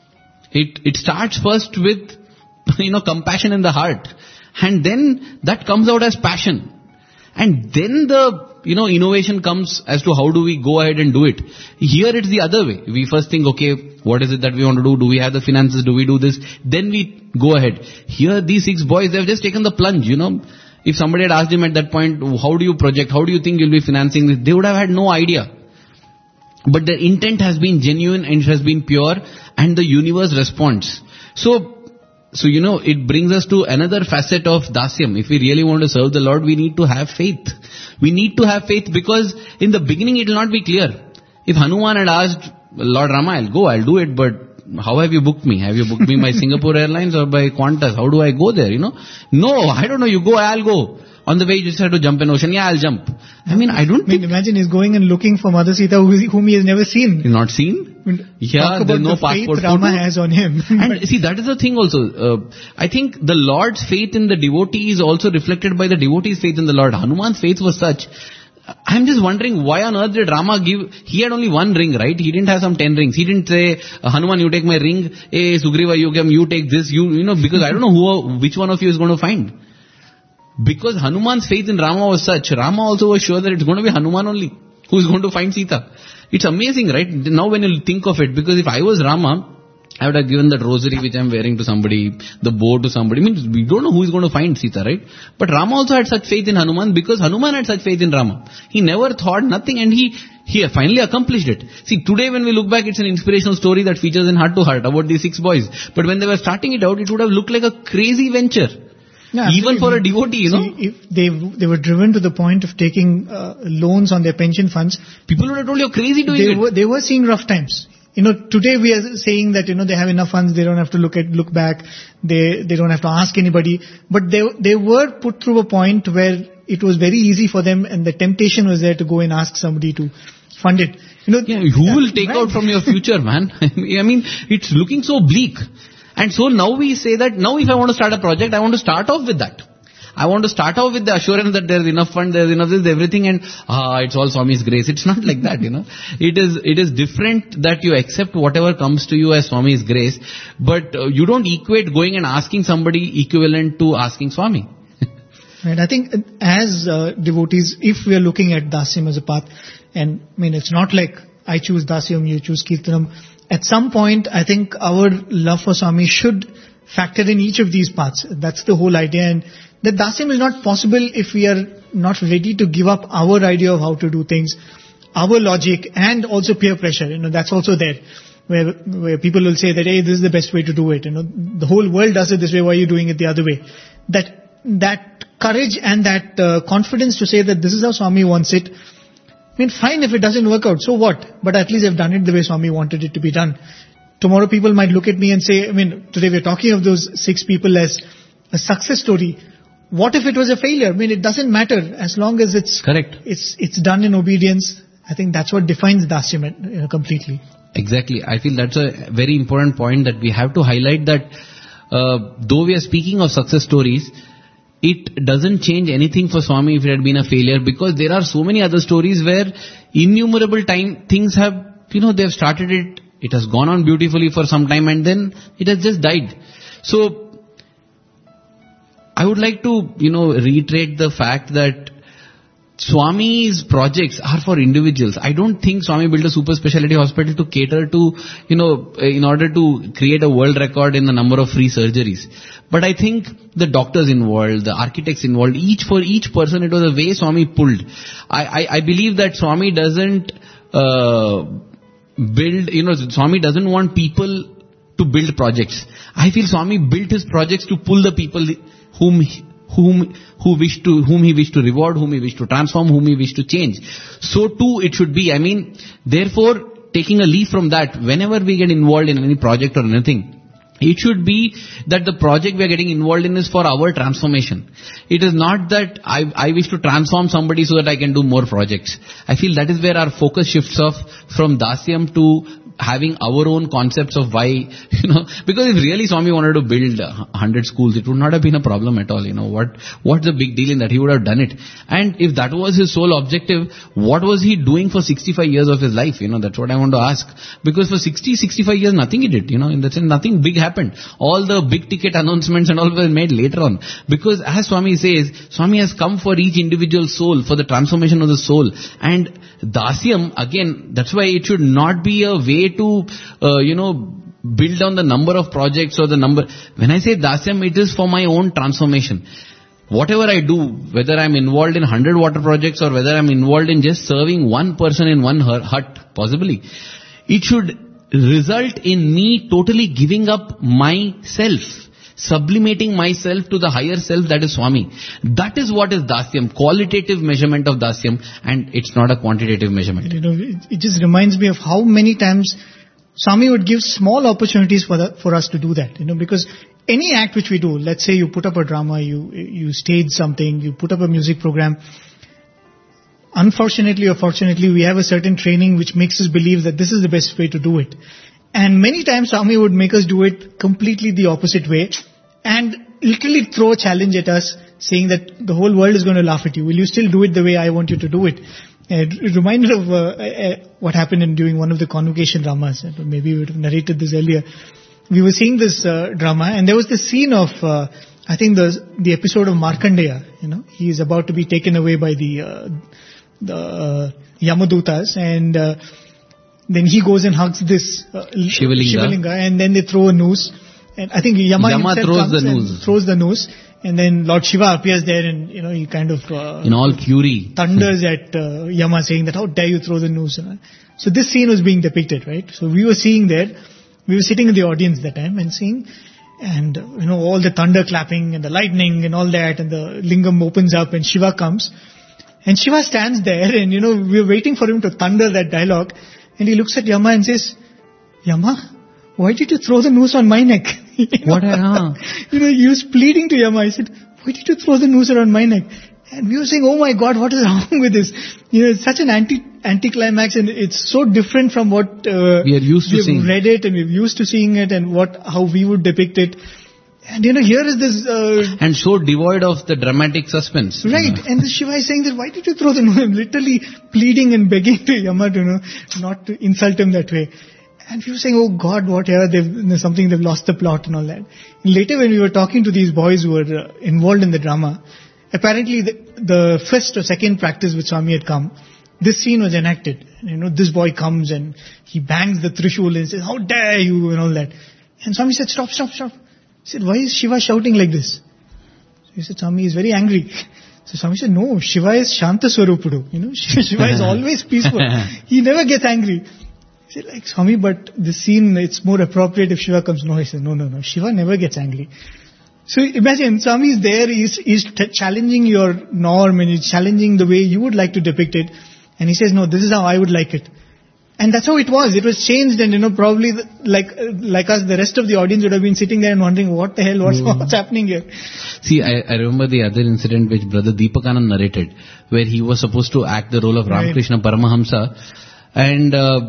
It starts first with, compassion in the heart. And then that comes out as passion. And then the, innovation comes as to how do we go ahead and do it. Here it's the other way. We first think, okay, what is it that we want to do? Do we have the finances? Do we do this? Then we go ahead. Here these 6 boys, they have just taken the plunge, If somebody had asked them at that point, how do you project? How do you think you'll be financing this? They would have had no idea. But their intent has been genuine and it has been pure, and the universe responds. So, it brings us to another facet of Dasyam. If we really want to serve the Lord, we need to have faith. We need to have faith, because in the beginning it will not be clear. If Hanuman had asked Lord Rama, I'll do it, but how have you booked me? Have you booked me by Singapore Airlines or by Qantas? How do I go there, No, I don't know, you go, I'll go. On the way, you just have to jump an ocean. Yeah, I'll jump. Imagine he's going and looking for Mother Sita whom he has never seen. Not seen? Yeah, there's no passport. Faith Rama has on him. And see, that is the thing also. I think the Lord's faith in the devotee is also reflected by the devotee's faith in the Lord. Hanuman's faith was such. I'm just wondering, why on earth did Rama give, he had only one ring, right? He didn't have some 10 rings. He didn't say, Hanuman, you take my ring. Hey, Sugriva, you take this. Because I don't know which one of you is going to find. Because Hanuman's faith in Rama was such, Rama also was sure that it's going to be Hanuman only who is going to find Sita. It's amazing, right? Now when you think of it, because if I was Rama, I would have given that rosary which I'm wearing to somebody, the bow to somebody. We don't know who is going to find Sita, right? But Rama also had such faith in Hanuman, because Hanuman had such faith in Rama. He never thought nothing, and he finally accomplished it. See, today when we look back, it's an inspirational story that features in Heart to Heart about these 6 boys. But when they were starting it out, it would have looked like a crazy venture. Yeah, even for a devotee, See, if they were driven to the point of taking loans on their pension funds, people would have told you crazy doing it. They were seeing rough times. Today we are saying that, they have enough funds, they don't have to look back, they don't have to ask anybody. But they were put through a point where it was very easy for them, and the temptation was there to go and ask somebody to fund it. Who will take out from your future, man? It's looking so bleak. And so now we say that now if I want to start a project, I want to start off with that. I want to start off with the assurance that there's enough fund, there's enough this, everything, and it's all Swami's grace. It's not like that, It is different that you accept whatever comes to you as Swami's grace, but you don't equate going and asking somebody equivalent to asking Swami. Right. I think as devotees, if we are looking at Dasyam as a path, and it's not like I choose Dasyam, you choose Kirtanam. At some point, I think our love for Swami should factor in each of these parts. That's the whole idea. And the Dasyam is not possible if we are not ready to give up our idea of how to do things, our logic, and also peer pressure. That's also there. Where people will say that, hey, this is the best way to do it. The whole world does it this way, why are you doing it the other way? That courage and that confidence to say that this is how Swami wants it. I mean, fine if it doesn't work out, so what? But at least I've done it the way Swami wanted it to be done. Tomorrow people might look at me and say, today we're talking of those 6 people as a success story. What if it was a failure? It doesn't matter as long as it's correct. It's done in obedience. I think that's what defines Dasyam completely. Exactly. I feel that's a very important point that we have to highlight, that though we are speaking of success stories, it doesn't change anything for Swami if it had been a failure, because there are so many other stories where innumerable things have, they have started it, it has gone on beautifully for some time and then it has just died. So, I would like to, reiterate the fact that Swami's projects are for individuals. I don't think Swami built a super specialty hospital to cater to, in order to create a world record in the number of free surgeries. But I think the doctors involved, the architects involved, for each person, it was a way Swami pulled. I believe that Swami doesn't build, Swami doesn't want people to build projects. I feel Swami built his projects to pull the people whom he wished to reward, whom he wished to transform, whom he wished to change. So too it should be. Therefore, taking a leaf from that, whenever we get involved in any project or anything, it should be that the project we are getting involved in is for our transformation. It is not that I wish to transform somebody so that I can do more projects. I feel that is where our focus shifts off from Dasyam to having our own concepts of why, because if really Swami wanted to build 100 schools, it would not have been a problem at all. What's the big deal in that? He would have done it. And if that was his sole objective, what was he doing for 65 years of his life? That's what I want to ask. Because for 65 years, nothing he did, in that sense, nothing big happened. All the big ticket announcements and all were made later on. Because as Swami says, Swami has come for each individual soul, for the transformation of the soul. And Dasyam, again, that's why it should not be a way to, build on the number of projects or the number. When I say Dasyam, it is for my own transformation. Whatever I do, whether I'm involved in 100 water projects or whether I'm involved in just serving one person in one hut, possibly, it should result in me totally giving up myself, sublimating myself to the higher self, that is Swami. That is what is Dasyam, qualitative measurement of Dasyam, and it's not a quantitative measurement. It just reminds me of how many times Swami would give small opportunities for us to do that, because any act which we do, let's say you put up a drama, you stage something, you put up a music program, unfortunately or fortunately, we have a certain training which makes us believe that this is the best way to do it. And many times Swami would make us do it completely the opposite way and literally throw a challenge at us, saying that the whole world is going to laugh at you. Will you still do it the way I want you to do it? It reminded of what happened during one of the convocation dramas. Maybe we would have narrated this earlier. We were seeing this drama, and there was this scene of, I think the episode of Markandeya. He is about to be taken away by the Yamadutas, and then he goes and hugs this Shivalinga, and then they throw a noose. And I think Yama throws the noose, and then Lord Shiva appears there, and he kind of in all fury thunders at Yama, saying that how dare you throw the noose. So this scene was being depicted, right? So we were seeing there, we were sitting in the audience that time and seeing, and all the thunder clapping and the lightning and all that, and the lingam opens up and Shiva comes, and Shiva stands there, and we were waiting for him to thunder that dialogue, and he looks at Yama and says, Yama, why did you throw the noose on my neck? He was pleading to Yama. He said, why did you throw the noose around my neck? And we were saying, oh my God, what is wrong with this? It's such an anti-climax, and it's so different from what we are used to seeing. We've read it, and we're used to seeing it, and how we would depict it. And here is this... and so devoid of the dramatic suspense. Right. And the Shiva is saying that, why did you throw the noose? Literally pleading and begging to Yama to, not to insult him that way. And we were saying, oh God, whatever, they've lost the plot and all that. And later when we were talking to these boys who were involved in the drama, apparently the first or second practice with Swami had come, this scene was enacted. This boy comes and he bangs the Trishul and says, how dare you, and all that. And Swami said, stop. He said, why is Shiva shouting like this? So he said, Swami is very angry. So Swami said, no, Shiva is Shanta Swarupudu. Shiva is always peaceful. He never gets angry. He said, like, Swami, but this scene, it's more appropriate if Shiva comes. No, he said, no. Shiva never gets angry. So imagine, Swami is there, he's challenging your norm and he's challenging the way you would like to depict it. And he says, no, this is how I would like it. And that's how it was. It was changed and, probably like us, the rest of the audience would have been sitting there and wondering, what the hell, what's happening here? See, I remember the other incident which Brother Deepakanand narrated, where he was supposed to act the role of Ramakrishna Paramahamsa. And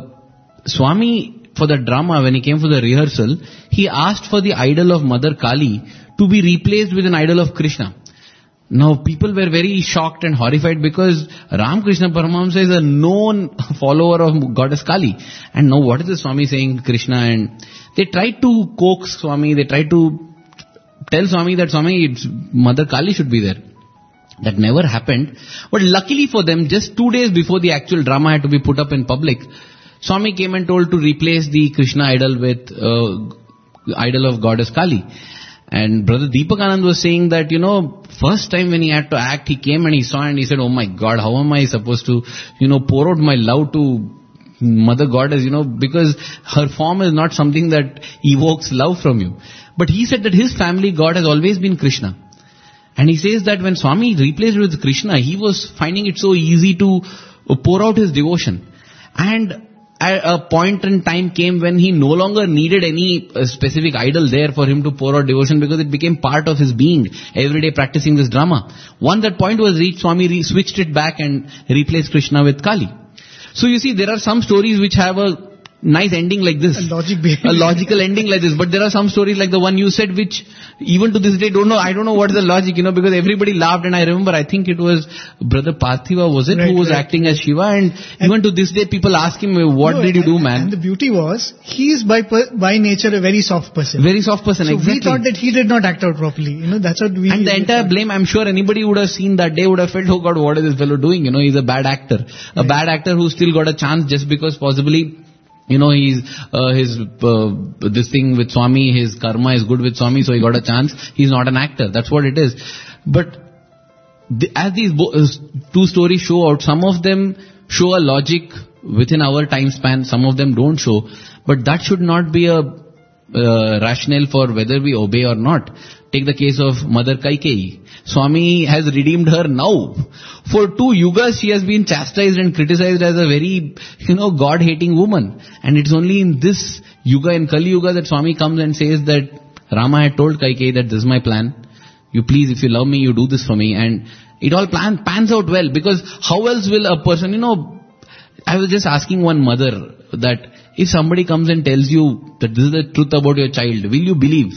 Swami, for the drama, when he came for the rehearsal, he asked for the idol of Mother Kali to be replaced with an idol of Krishna. Now, people were very shocked and horrified because Ramakrishna Paramahamsa is a known follower of Goddess Kali. And now what is the Swami saying, Krishna? And they tried to coax Swami, they tried to tell Swami that Swami, Mother Kali should be there. That never happened. But luckily for them, just 2 days before the actual drama had to be put up in public, Swami came and told to replace the Krishna idol with idol of Goddess Kali. And Brother Deepakanand was saying that, first time when he had to act, he came and he saw and he said, oh my God, how am I supposed to, pour out my love to Mother Goddess, because her form is not something that evokes love from you. But he said that his family God has always been Krishna. And he says that when Swami replaced with Krishna, he was finding it so easy to pour out his devotion. And a point in time came when he no longer needed any specific idol there for him to pour out devotion, because it became part of his being, every day practicing this drama. Once that point was reached, Swami switched it back and replaced Krishna with Kali. So you see, there are some stories which have a nice ending like this. A logical ending like this. But there are some stories like the one you said, which even to this day I don't know what is the logic, because everybody laughed. And I remember, I think it was Brother Parthiva, was it, who was acting as Shiva. And even to this day, people ask him, what did you do, man? And the beauty was, he is by nature a very soft person. Very soft person, so exactly. We thought that he did not act out properly. That's what we... And the entire blame, I'm sure anybody would have seen that day would have felt, oh God, what is this fellow doing? He's a bad actor. A bad actor who still got a chance just because possibly... he's, this thing with Swami, his karma is good with Swami, so he got a chance. He's not an actor. That's what it is. But as these two stories show out, some of them show a logic within our time span, some of them don't show. But that should not be a rationale for whether we obey or not. Take the case of Mother Kaikeyi. Swami has redeemed her now. For 2 yugas she has been chastised and criticized as a very, God-hating woman. And it's only in this yuga, in Kali Yuga, that Swami comes and says that Rama had told Kaikeyi that this is my plan. You please, if you love me, you do this for me. And it all pans out well, because how else will a person, I was just asking one mother that if somebody comes and tells you that this is the truth about your child, will you believe?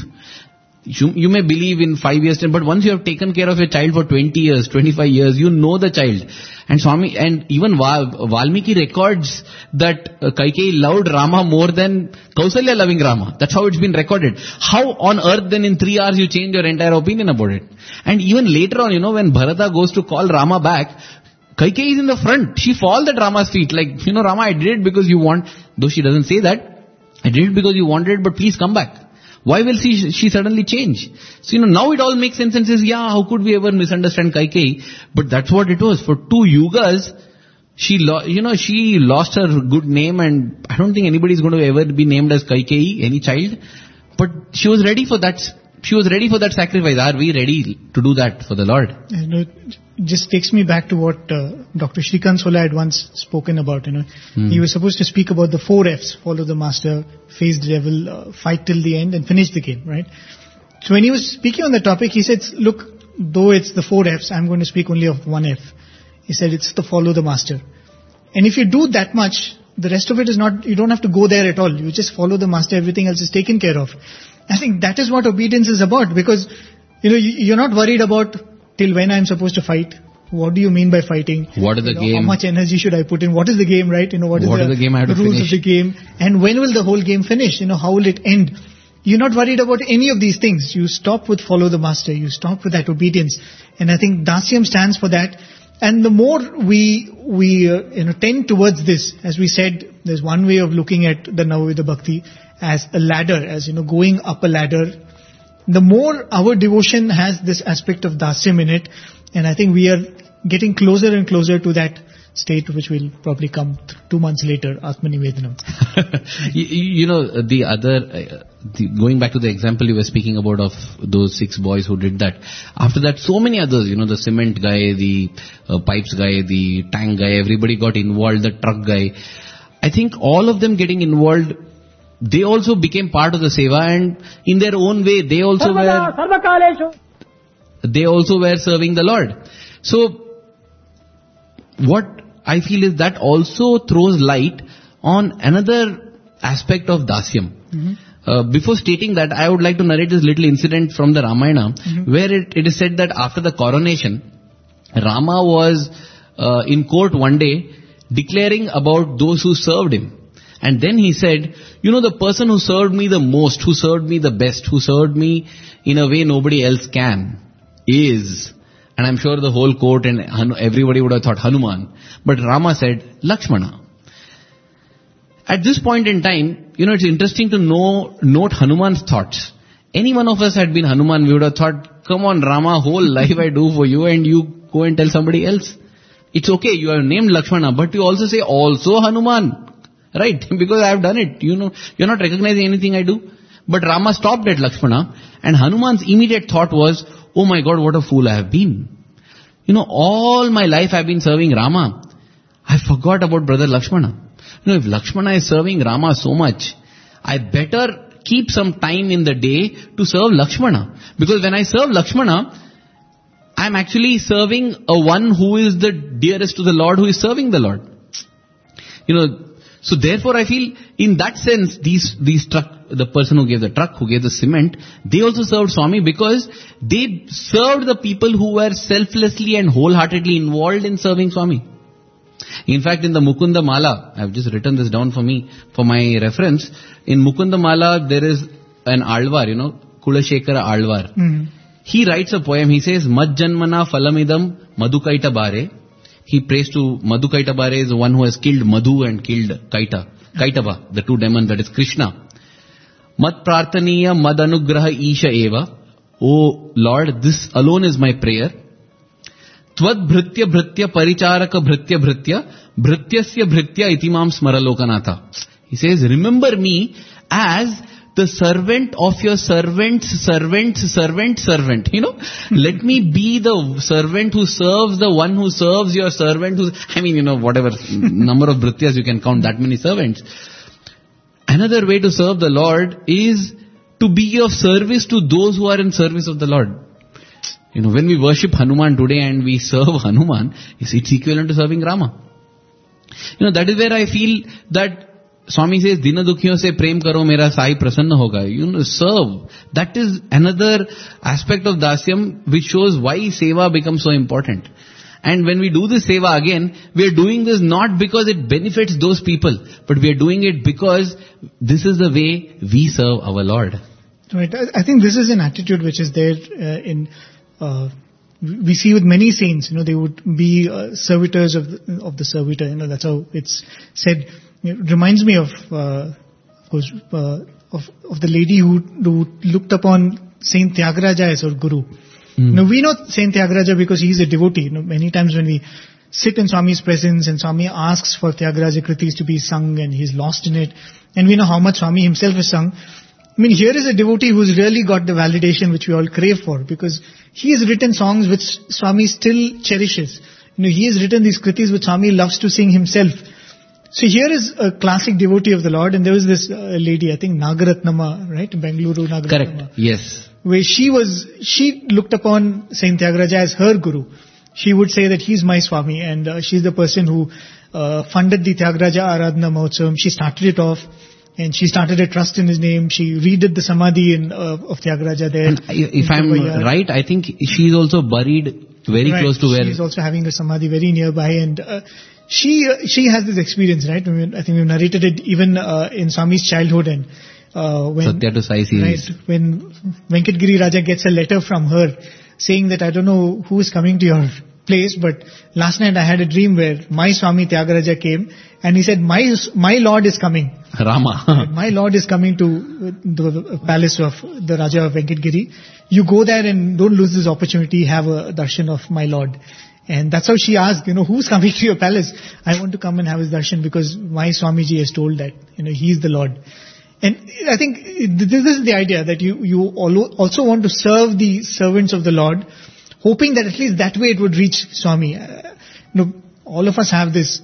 You may believe in 5 years, but once you have taken care of your child for 20 years, 25 years, you know the child. And Swami, and even Valmiki records that Kaikeyi loved Rama more than Kausalya loving Rama. That's how it's been recorded. How on earth then in 3 hours you change your entire opinion about it? And even later on, when Bharata goes to call Rama back, Kaikeyi is in the front. She falls at Rama's feet. Like, Rama, I did it because you want, though she doesn't say that, I did it because you wanted it, but please come back. Why will she suddenly change? So, now it all makes sense and says, how could we ever misunderstand Kaikeyi? But that's what it was. For 2 yugas, she lost her good name, and I don't think anybody is going to ever be named as Kaikeyi, any child. But she was ready for that. She was ready for that sacrifice. Are we ready to do that for the Lord? It just takes me back to what Dr. Shrikant Sola had once spoken about. He was supposed to speak about the 4 Fs: follow the master, face the devil, fight till the end, and finish the game. Right. So when he was speaking on the topic, he said, "Look, though it's the 4 Fs, I'm going to speak only of 1 F." He said, "It's the follow the master." And if you do that much, the rest of it is not. You don't have to go there at all. You just follow the master. Everything else is taken care of. I think that is what obedience is about, because you're not worried about till when I'm supposed to fight. What do you mean by fighting? What is the game? How much energy should I put in? What is the game, right? What is the game I have the to rules finish? Of the game? And when will the whole game finish? How will it end? You're not worried about any of these things. You stop with follow the master. You stop with that obedience. And I think Dasyam stands for that. And the more we tend towards this, as we said, there's one way of looking at the Navavida Bhakti as a ladder, as going up a ladder the more our devotion has this aspect of dasyam in it, and I think we are getting closer and closer to that state, which will probably come 2 months later, Atmanivedanam. The other, going back to the example you were speaking about of those 6 boys who did that. After that, so many others, the cement guy, the pipes guy, the tank guy, everybody got involved, the truck guy. I think all of them getting involved, they also became part of the seva, and in their own way, they also were serving the Lord. So, what I feel is that also throws light on another aspect of dasyam. Mm-hmm. Before stating that, I would like to narrate this little incident from the Ramayana, where it is said that after the coronation, Rama was in court one day declaring about those who served him. And then he said, the person who served me the most, who served me the best, who served me in a way nobody else can, is... And I'm sure the whole court and everybody would have thought Hanuman. But Rama said, Lakshmana. At this point in time, it's interesting to note Hanuman's thoughts. Any one of us had been Hanuman, we would have thought, come on Rama, whole life I do for you and you go and tell somebody else. It's okay, you are named Lakshmana, but you also say also Hanuman. Right? Because I have done it. You're not recognizing anything I do. But Rama stopped at Lakshmana, and Hanuman's immediate thought was, oh my God, what a fool I have been. All my life I have been serving Rama. I forgot about brother Lakshmana. If Lakshmana is serving Rama so much, I better keep some time in the day to serve Lakshmana. Because when I serve Lakshmana, I am actually serving a one who is the dearest to the Lord, who is serving the Lord. So therefore I feel in that sense, these truck, the person who gave the truck, who gave the cement, they also served Swami because they served the people who were selflessly and wholeheartedly involved in serving Swami. In fact, in the Mukunda Mala, I have just written this down for my reference. In Mukunda Mala, there is an Alvar, Kulashekara Alvar. Mm-hmm. He writes a poem, he says, Majjanmana Phalamidam Madhukaita Bare. He prays to Madhukaita Bare is the one who has killed Madhu and killed Kaitava, the 2 demons, that is Krishna. Mat Prarthaniya Mad Anugraha Isha Eva. Oh Lord, this alone is my prayer. Tvad Bhritya Bhritya Paricharaka Bhritya Bhritya Bhrityasya Bhritya Itimam Smaralokanatha. He says, remember me as the servant of your servant's servant. Let me be the servant who serves the one who serves your servant. Whatever number of Bhrityas you can count, that many servants. Another way to serve the Lord is to be of service to those who are in service of the Lord. When we worship Hanuman today and we serve Hanuman, it's equivalent to serving Rama. That is where I feel that Swami says, Dina Dukhiyon se prem karo, mera sai prasanna hoga. Serve. That is another aspect of dasyam which shows why seva becomes so important. And when we do this seva again, we are doing this not because it benefits those people, but we are doing it because this is the way we serve our Lord. Right. I think this is an attitude which is there we see with many saints. They would be servitors of the servitor. That's how it's said. It reminds me of course, of the lady who looked upon Saint Tyagaraja as her guru. We know Saint Tyagaraja because he is a devotee. Many times when we sit in Swami's presence and Swami asks for Tyagaraja Kritis to be sung and he's lost in it, and we know how much Swami himself has sung. Here is a devotee who's really got the validation which we all crave for, because he has written songs which Swami still cherishes. He has written these Kritis which Swami loves to sing himself. So here is a classic devotee of the Lord, and there was this lady, I think Nagaratnama, right? Bengaluru Nagaratnama. Correct, yes. Where she looked upon Saint Tyagaraja as her guru. She would say that he's my Swami, and she's the person who funded the Tyagaraja Aradhana Mahotsavam. She started it off, and she started a trust in his name. She redid the Samadhi of Tyagaraja there. And if I'm right, I think she's also buried very close to where... She's also having a Samadhi very nearby, and she has this experience, right? I think we've narrated it even in Swami's childhood, and when Satya to Sai series. Right, when Venkatgiri Raja gets a letter from her saying that I don't know who is coming to your place, but last night I had a dream where my Swami Tyagaraja came and he said, my Lord is coming. Rama. My Lord is coming to the palace of the Raja of Venkatgiri. You go there and don't lose this opportunity, have a darshan of my Lord. And that's how she asked, who's coming to your palace? I want to come and have his darshan because my Swamiji has told that, he's the Lord. And I think this is the idea that you also want to serve the servants of the Lord, hoping that at least that way it would reach Swami. All of us have this,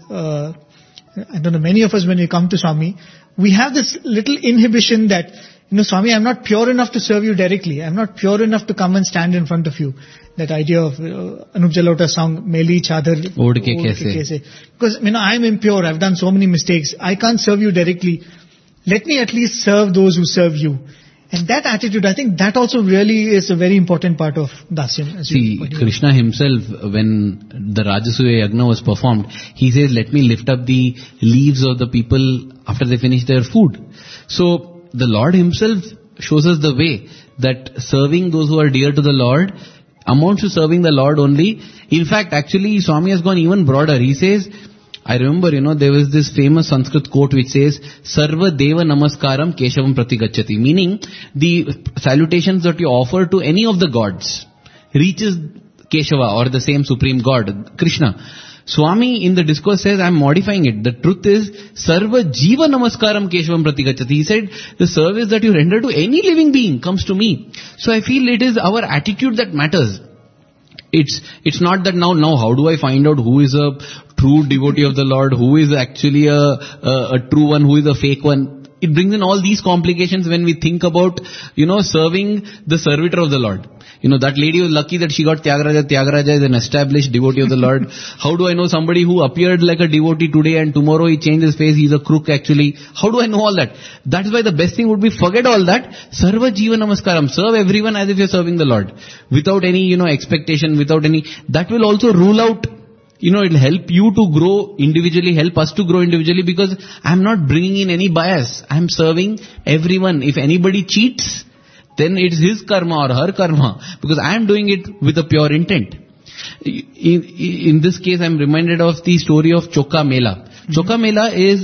I don't know, many of us when we come to Swami, we have this little inhibition that, Swami, I'm not pure enough to serve you directly. I'm not pure enough to come and stand in front of you. That idea of Anup Jalota's song, Meli Chadar Od ke kaise. Because, I'm impure. I've done so many mistakes. I can't serve you directly. Let me at least serve those who serve you. And that attitude, I think that also really is a very important part of Dasyam. See, Krishna himself, when the Rajasuya Yagna was performed, he says, let me lift up the leaves of the people after they finish their food. So, the Lord himself shows us the way that serving those who are dear to the Lord amounts to serving the Lord only. In fact, actually, Swami has gone even broader. He says, I remember, there was this famous Sanskrit quote which says, Sarva Deva Namaskaram Keshavam Pratigacchati, meaning the salutations that you offer to any of the gods reaches Keshava or the same supreme God, Krishna. Swami in the discourse says, I am modifying it. The truth is, Sarva Jiva Namaskaram Keshavam Pratigacchati. He said, the service that you render to any living being comes to me. So I feel it is our attitude that matters. It's not that now how do I find out who is a true devotee of the Lord, who is actually a true one, who is a fake one. It brings in all these complications when we think about, serving the servitor of the Lord. That lady was lucky that she got Tyagaraja. Tyagaraja is an established devotee of the Lord. How do I know somebody who appeared like a devotee today and tomorrow he changed his face, he's a crook actually? How do I know all that? That is why the best thing would be forget all that. Sarva Jiva Namaskaram. Serve everyone as if you're serving the Lord. Without any, expectation, without any, that will also rule out, it'll help you to grow individually, help us to grow individually because I'm not bringing in any bias. I'm serving everyone. If anybody cheats, then it's his karma or her karma because I am doing it with a pure intent. In this case, I'm reminded of the story of Chokka Mela. Mm-hmm. Chokka Mela is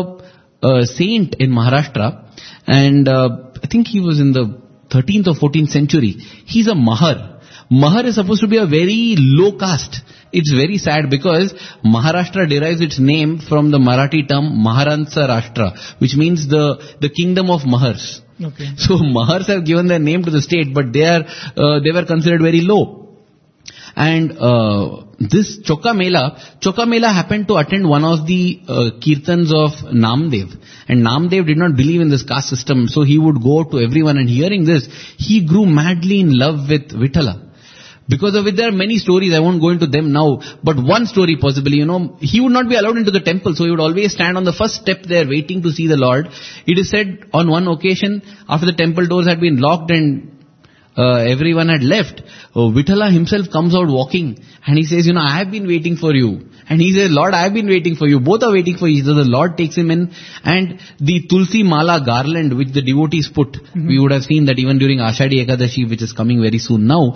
a saint in Maharashtra and I think he was in the 13th or 14th century. He's a Mahar. Mahar is supposed to be a very low caste. It's very sad because Maharashtra derives its name from the Marathi term Maharansa Rashtra, which means the kingdom of Mahars. Okay. So Mahars have given their name to the state, but they were considered very low. And this Chokka Mela happened to attend one of the kirtans of Namdev. And Namdev did not believe in this caste system, so he would go to everyone and hearing this, he grew madly in love with Vithala. Because of it, there are many stories, I won't go into them now, but one story possibly, he would not be allowed into the temple, so he would always stand on the first step there waiting to see the Lord. It is said on one occasion, after the temple doors had been locked and everyone had left, Vithala himself comes out walking and he says, I have been waiting for you. And he says, Lord, I have been waiting for you. Both are waiting for each other. The Lord takes him in and the Tulsi Mala garland which the devotees put, we would have seen that even during Ashadi Ekadashi, which is coming very soon now,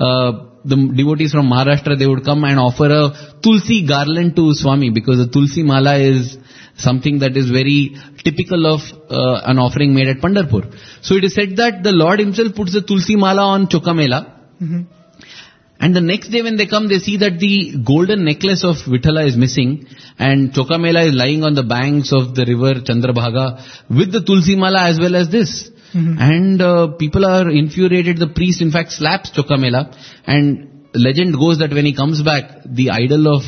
the devotees from Maharashtra, they would come and offer a Tulsi garland to Swami because the Tulsi Mala is something that is very typical of an offering made at Pandharpur. So it is said that the Lord himself puts the Tulsi Mala on Chokka Mela. Mm-hmm. And the next day when they come, they see that the golden necklace of Vithala is missing and Chokka Mela is lying on the banks of the river Chandrabhaga with the Tulsi Mala as well as this. Mm-hmm. And people are infuriated. The priest in fact slaps Chokka Mela and legend goes that when he comes back, the idol of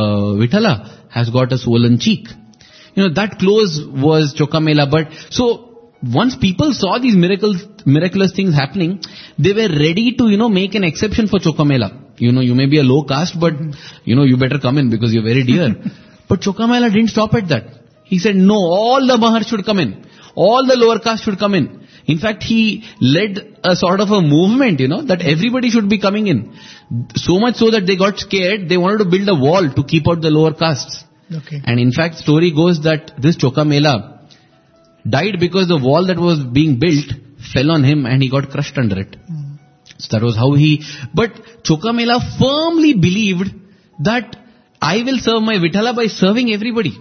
Vithala has got a swollen cheek. That close was Chokka Mela. But so once people saw these miraculous things happening, they were ready to, make an exception for Chokka Mela. You may be a low caste, but, you better come in because you're very dear. But Chokka Mela didn't stop at that. He said, no, all the Mahars should come in. All the lower caste should come in. In fact, he led a sort of a movement, that everybody should be coming in. So much so that they got scared, they wanted to build a wall to keep out the lower castes. Okay. And in fact, story goes that this Chokka Mela died because the wall that was being built fell on him and he got crushed under it. So that was how but Chokka Mela firmly believed that I will serve my Vithala by serving everybody.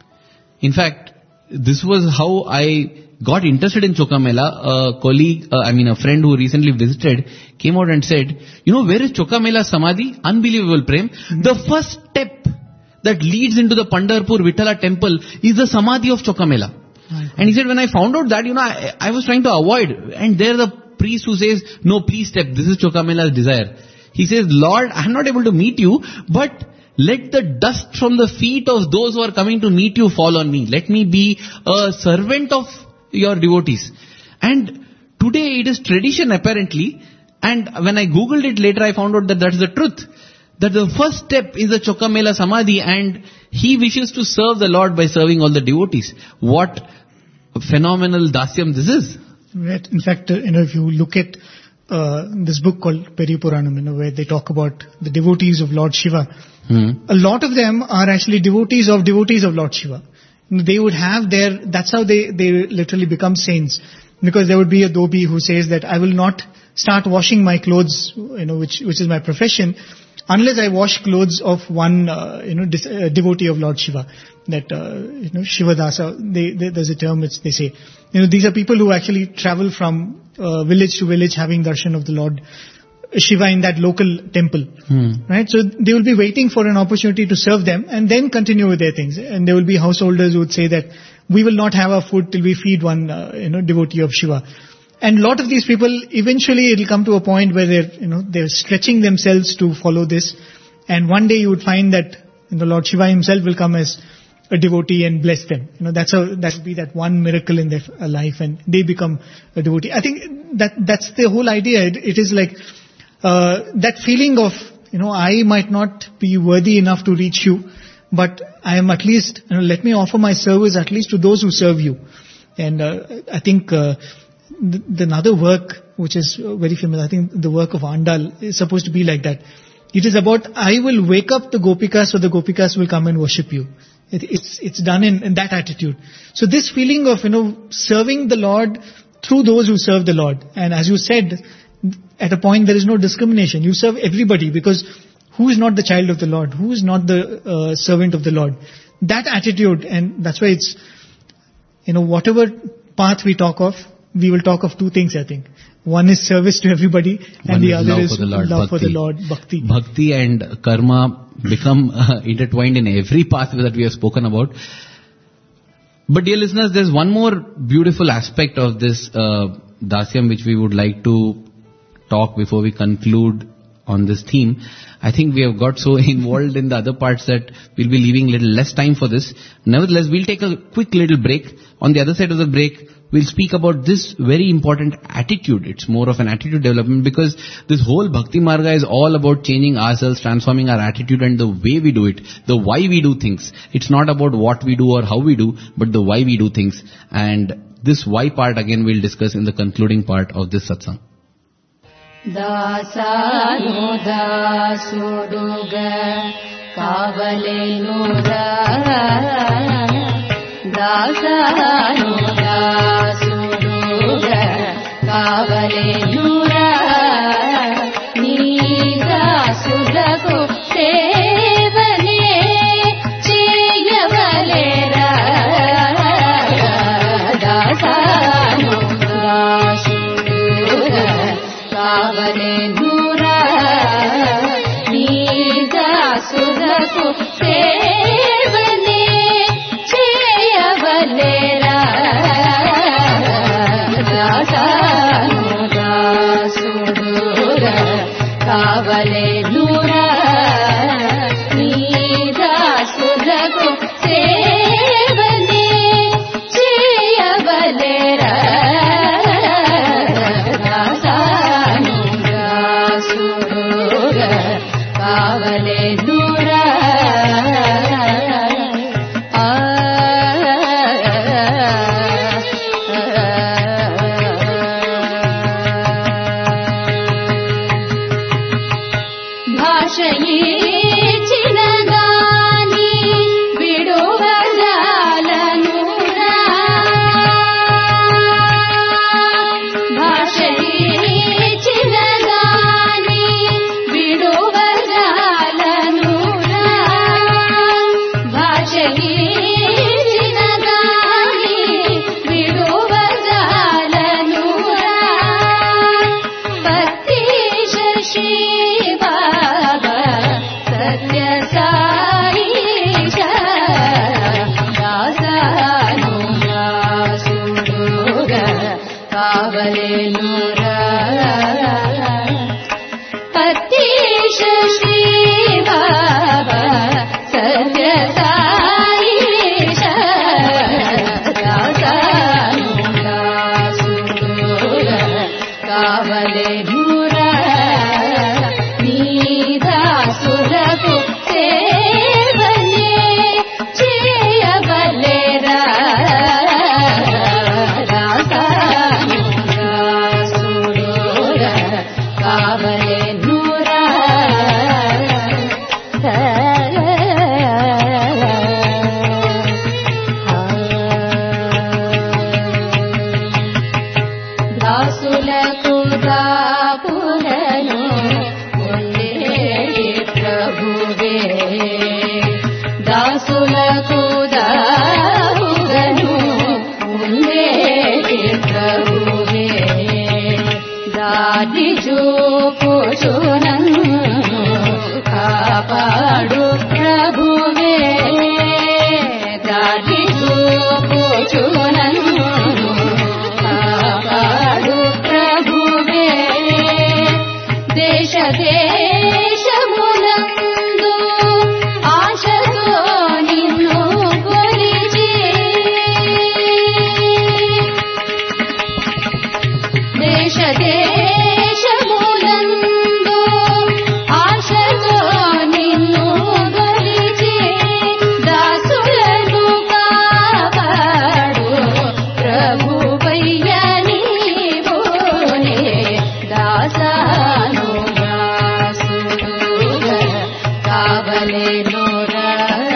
In fact, this was how I got interested in Chokamela. A friend who recently visited came out and said, where is Chokamela Samadhi? Unbelievable, Prem. The first step that leads into the Pandharpur Vithala temple is the Samadhi of Chokamela. And he said, when I found out that, I was trying to avoid. And there the priest who says, no, please step. This is Chokamela's desire. He says, Lord, I am not able to meet you, but let the dust from the feet of those who are coming to meet you fall on me. Let me be a servant of your devotees. And today it is tradition apparently. And when I googled it later, I found out that that's the truth. That the first step is the Chokamela Samadhi, and he wishes to serve the Lord by serving all the devotees. What phenomenal dasyam this is. Right. In fact, if you look at this book called Peripuranam, where they talk about the devotees of Lord Shiva, a lot of them are actually devotees of Lord Shiva. They would have that's how they literally become saints. Because there would be a dhobi who says that I will not start washing my clothes, which is my profession, unless I wash clothes of one, devotee of Lord Shiva. That, Shivadasa, there's a term which they say. These are people who actually travel from village to village having darshan of the Lord Shiva in that local temple. Right? So they will be waiting for an opportunity to serve them and then continue with their things. And there will be householders who would say that we will not have our food till we feed one, devotee of Shiva. And a lot of these people, eventually it will come to a point where they're stretching themselves to follow this. And one day you would find that Lord Shiva himself will come as a devotee and bless them. That will be that one miracle in their life, and they become a devotee. I think that's the whole idea. It is like that feeling of, I might not be worthy enough to reach you, but I am at least, let me offer my service at least to those who serve you. And I think the another work which is very famous, I think the work of Andal is supposed to be like that. It is about, I will wake up the Gopikas so the Gopikas will come and worship you. It's done in that attitude. So this feeling of, serving the Lord through those who serve the Lord. And as you said, at a point there is no discrimination. You serve everybody, because who is not the child of the Lord? Who is not the servant of the Lord? That attitude, and that's why it's, whatever path we talk of, we will talk of two things, I think. One is service to everybody, and the other is love for the Lord, bhakti. Bhakti and karma become intertwined in every path that we have spoken about. But dear listeners, there's one more beautiful aspect of this dasyam which we would like to talk before we conclude on this theme. I think we have got so involved in the other parts that we'll be leaving little less time for this. Nevertheless, we'll take a quick little break. On the other side of the break, we'll speak about this very important attitude. It's more of an attitude development, because this whole Bhakti Marga is all about changing ourselves, transforming our attitude and the way we do it, the why we do things. It's not about what we do or how we do, but the why we do things. And this why part again we'll discuss in the concluding part of this satsang. Dasanu dasuduga kavalenura Dasanu dasuduga kavalenura Nida sudaku sevane cheyavalera Dasanu dasuduga Kavalenura Nida sudaku sevane cheyavalera Dasanu dasuduga Kavalenura Nida sudaku sevane cheyavalera Kavalenura Bhashaye chinagani దాసులకు దారుగను ఉండేటి ప్రభువే దారి చూపుచునన్ను కాపాడు ప్రభువే దారి చూపుచునన్ను కాపాడు ప్రభువే దేశ దేశములందు ఆశతో నిన్ను కొలిచి దేశ దేశములందు ఆశతో నిన్ను కొలిచి దాసులను కాపాడు ప్రభువయ్య నీవునే దాసాను దాసుడుగా కావలెనురా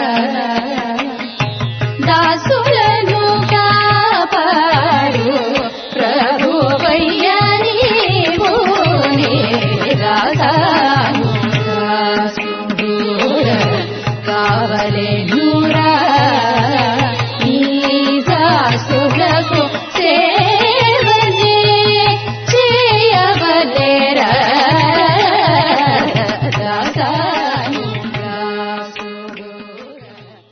దాసులను కాపాడు ప్రభువయ్య నీవునే దాసాను దాసుడుగా కావలెనురా నీ దాసులకు సేవనే చేయవలెరా దాసాను దాసుడుగా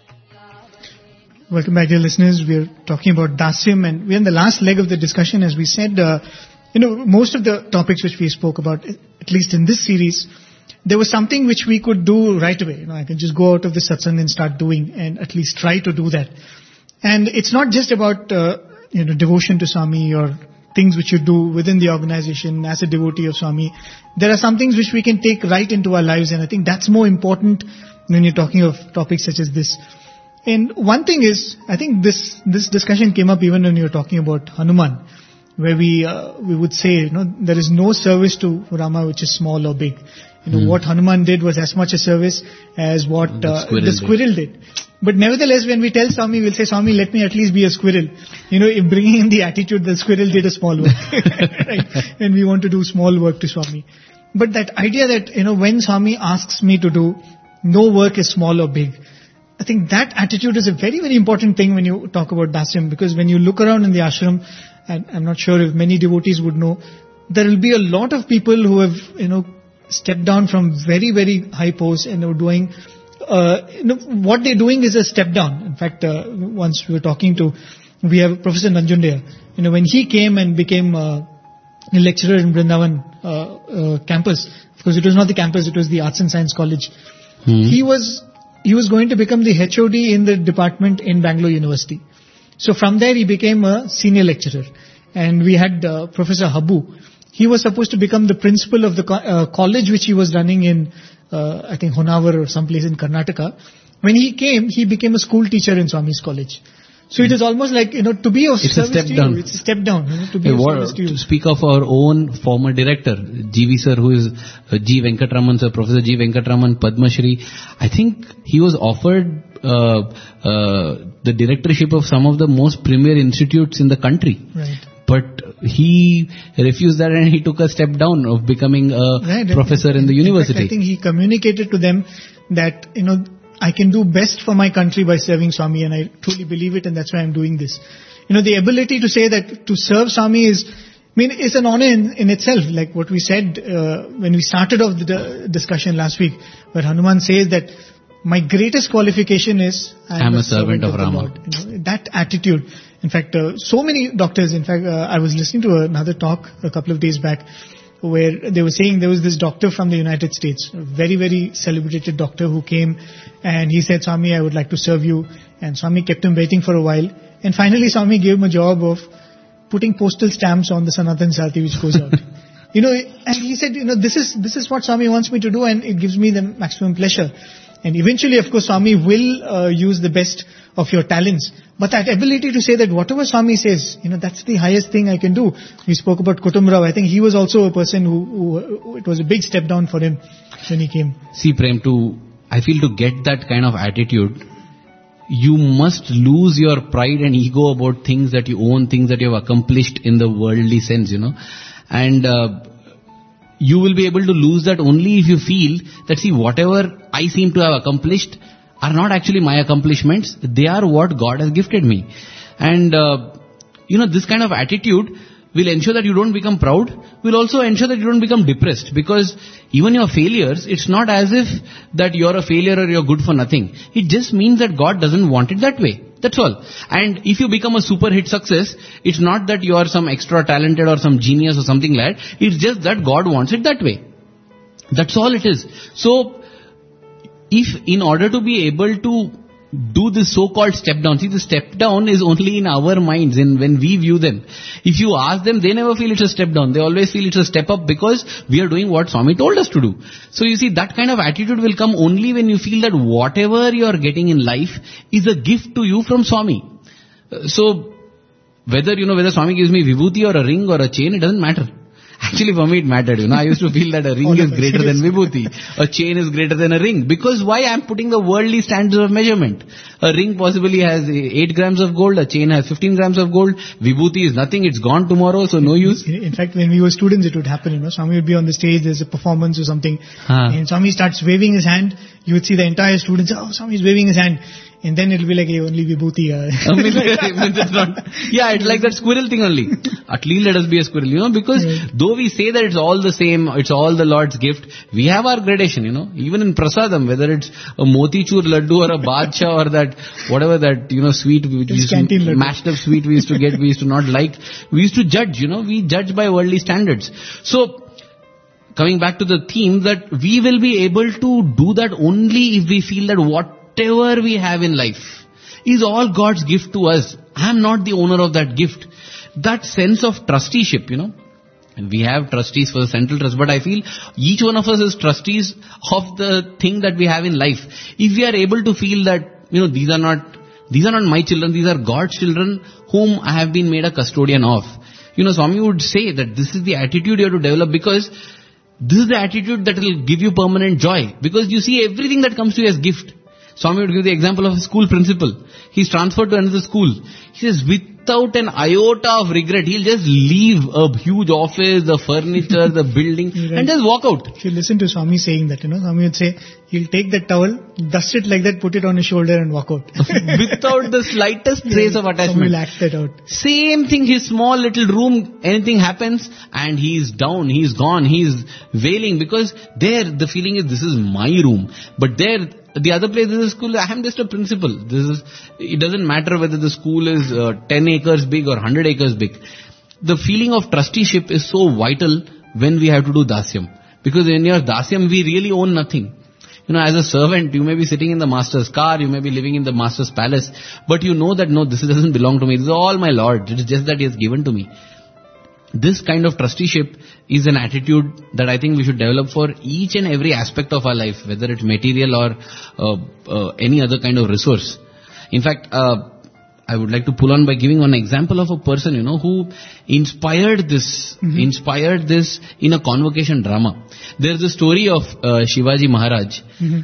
Welcome back, dear listeners. We are talking about Dasyam, and we're in the last leg of the discussion. As we said, most of the topics which we spoke about, at least in this series, there was something which we could do right away. I can just go out of the satsang and start doing, and at least try to do that. And it's not just about devotion to Swami or things which you do within the organization as a devotee of Swami. There are some things which we can take right into our lives, and I think that's more important when you're talking of topics such as this. And one thing is, I think this discussion came up even when you were talking about Hanuman, where we would say, there is no service to Rama which is small or big. What Hanuman did was as much a service as what the squirrel did. But nevertheless, when we tell Swami, we'll say, Swami, let me at least be a squirrel. If bringing in the attitude the squirrel did a small work, right? When we want to do small work to Swami. But that idea that, when Swami asks me to do, no work is small or big. I think that attitude is a very, very important thing when you talk about Dasyam, because when you look around in the ashram, and I'm not sure if many devotees would know, there will be a lot of people who have, stepped down from very, very high posts and are doing, what they're doing is a step down. In fact, once we were we have Professor Nanjundaya, when he came and became a lecturer in Vrindavan campus, because it was not the campus, it was the Arts and Science College, he was going to become the HOD in the department in Bangalore University. So from there he became a senior lecturer. And we had Professor Habu. He was supposed to become the principal of the college which he was running in, I think Honavar or someplace in Karnataka. When he came, he became a school teacher in Swami's college. So it is almost like, to be of service to you. It's a step down. To be of service to you. To speak of our own former director, GV sir, who is G. Venkatraman sir, Professor G. Venkatraman, Padma Shri. I think he was offered the directorship of some of the most premier institutes in the country. Right. But he refused that and he took a step down of becoming a professor in the university. In fact, I think he communicated to them that, I can do best for my country by serving Swami, and I truly believe it, and that's why I'm doing this. The ability to say that to serve Swami is an honor in itself. Like what we said when we started off the discussion last week, where Hanuman says that my greatest qualification is I am a servant of Rama. Lord. That attitude. In fact, so many doctors. In fact, I was listening to another talk a couple of days back, where they were saying there was this doctor from the United States, a very, very celebrated doctor who came and he said, Swami, I would like to serve you. And Swami kept him waiting for a while. And finally Swami gave him a job of putting postal stamps on the Sanatan Sarthi which goes out. And he said, this is what Swami wants me to do, and it gives me the maximum pleasure. And eventually, of course, Swami will use the best of your talents. But that ability to say that whatever Swami says, that's the highest thing I can do. We spoke about Kutumrao. I think he was also a person who it was a big step down for him when he came. See, Prem, I feel to get that kind of attitude, you must lose your pride and ego about things that you own, things that you have accomplished in the worldly sense, And you will be able to lose that only if you feel that, see, whatever I seem to have accomplished, are not actually my accomplishments. They are what God has gifted me. And, this kind of attitude will ensure that you don't become proud, will also ensure that you don't become depressed, because even your failures, it's not as if that you're a failure or you're good for nothing. It just means that God doesn't want it that way. That's all. And if you become a super hit success, it's not that you are some extra talented or some genius or something like that. It's just that God wants it that way. That's all it is. So, if in order to be able to do this so-called step down, see, the step down is only in our minds, when we view them. If you ask them, they never feel it's a step down. They always feel it's a step up, because we are doing what Swami told us to do. So you see, that kind of attitude will come only when you feel that whatever you are getting in life is a gift to you from Swami. So whether Swami gives me vibhuti or a ring or a chain, it doesn't matter. Actually, for me it mattered, I used to feel that a ring is greater than vibhuti, a chain is greater than a ring. Because why? I am putting the worldly standards of measurement. A ring possibly has 8 grams of gold, a chain has 15 grams of gold, vibhuti is nothing, it's gone tomorrow, so no use. In fact, when we were students, it would happen, Swami would be on the stage, there's a performance or something, and Swami starts waving his hand, you would see the entire students, Swami is waving his hand. And then it'll be like, hey, only vibhuti. It's like that squirrel thing only. At least let us be a squirrel, because though we say that it's all the same, it's all the Lord's gift, we have our gradation, Even in prasadam, whether it's a motichur laddu or a badshah or that, whatever that, sweet, which is mashed up sweet we used to get, we used to not like. We used to judge, we judge by worldly standards. So, coming back to the theme, that we will be able to do that only if we feel that whatever we have in life is all God's gift to us. I am not the owner of that gift. That sense of trusteeship, and we have trustees for the central trust, but I feel each one of us is trustees of the thing that we have in life. If we are able to feel that, these are not my children, these are God's children whom I have been made a custodian of. Swami would say that this is the attitude you have to develop, because this is the attitude that will give you permanent joy. Because you see everything that comes to you as gift. Swami would give the example of a school principal. He's transferred to another school. He says, without an iota of regret, he'll just leave a huge office, the furniture, the building, and just walk out. If you listen to Swami saying that, Swami would say, he'll take that towel, dust it like that, put it on his shoulder and walk out. Without the slightest trace of attachment. Swami will act that out. Same thing, his small little room, anything happens, and he's down, he's gone, he's wailing, because there the feeling is, this is my room. But there, the other place is a school, I am just a principal. It doesn't matter whether the school is 10 acres big or 100 acres big. The feeling of trusteeship is so vital when we have to do dasyam. Because in your dasyam, we really own nothing. As a servant, you may be sitting in the master's car, you may be living in the master's palace, but you know that, no, this doesn't belong to me. This is all my Lord. It is just that He has given to me. This kind of trusteeship is an attitude that I think we should develop for each and every aspect of our life, whether it's material or any other kind of resource. In fact, I would like to pull on by giving one example of a person, who inspired this in a convocation drama. There's a story of Shivaji Maharaj,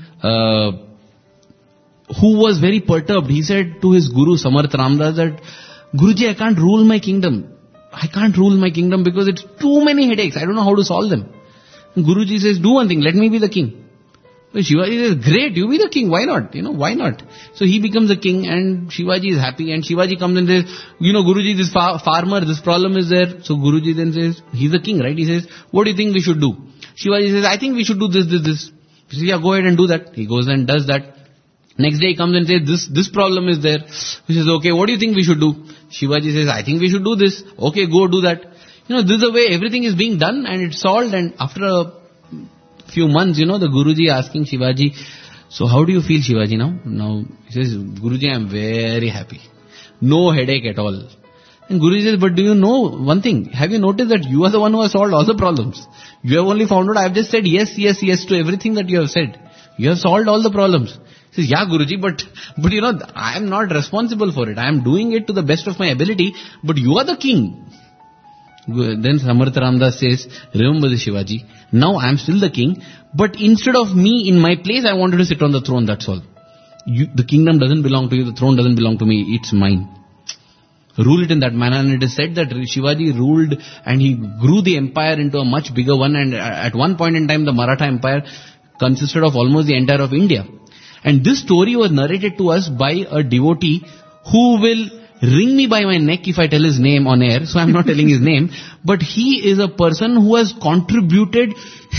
who was very perturbed. He said to his guru, Samarth Ramdas, that, Guruji, I can't rule my kingdom. I can't rule my kingdom because it's too many headaches. I don't know how to solve them. And Guruji says, do one thing, let me be the king. So Shivaji says, great, you be the king, why not? Why not? So he becomes the king and Shivaji is happy, and Shivaji comes and says, Guruji, this farmer, this problem is there. So Guruji then says, he's the king, right? He says, what do you think we should do? Shivaji says, I think we should do this. He says, yeah, go ahead and do that. He goes and does that. Next day he comes and says, this problem is there. He says, okay, what do you think we should do? Shivaji says, I think we should do this. Okay, go do that. This is the way everything is being done and it's solved. And after a few months, the Guruji asking Shivaji, so how do you feel, Shivaji, now? Now, he says, Guruji, I am very happy. No headache at all. And Guruji says, but do you know one thing? Have you noticed that you are the one who has solved all the problems? You have only found out, I have just said yes to everything that you have said. You have solved all the problems. He says, yeah, Guruji, but I am not responsible for it. I am doing it to the best of my ability, but you are the king. Then Samarth Ramdas says, remember this, Shivaji, now I am still the king, but instead of me in my place, I wanted to sit on the throne, that's all. The kingdom doesn't belong to you, the throne doesn't belong to me, it's mine. Rule it in that manner. And it is said that Shivaji ruled and he grew the empire into a much bigger one, and at one point in time the Maratha empire consisted of almost the entire of India. And this story was narrated to us by a devotee who will wring me by my neck if I tell his name on air, so I'm not telling his name. But he is a person who has contributed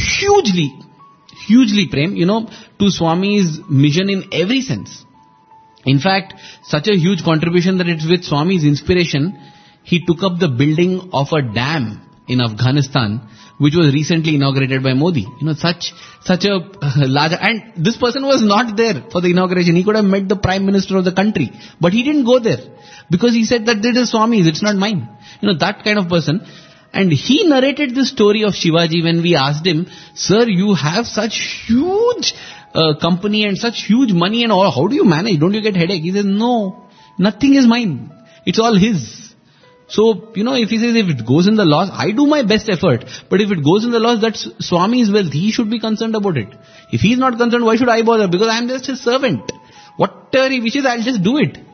hugely, Prem, to Swami's mission in every sense. In fact, such a huge contribution that it's with Swami's inspiration, he took up the building of a dam in Afghanistan, which was recently inaugurated by Modi. Such a large, and this person was not there for the inauguration. He could have met the Prime Minister of the country, but he didn't go there because he said that this is Swami's, it's not mine. That kind of person. And he narrated the story of Shivaji when we asked him, sir, you have such huge company and such huge money and all, how do you manage? Don't you get headache? He says, no, nothing is mine. It's all his. So, if he says if it goes in the loss, I do my best effort. But if it goes in the loss, that's Swami's wealth. He should be concerned about it. If he's not concerned, why should I bother? Because I'm just his servant. Whatever he wishes, I'll just do it.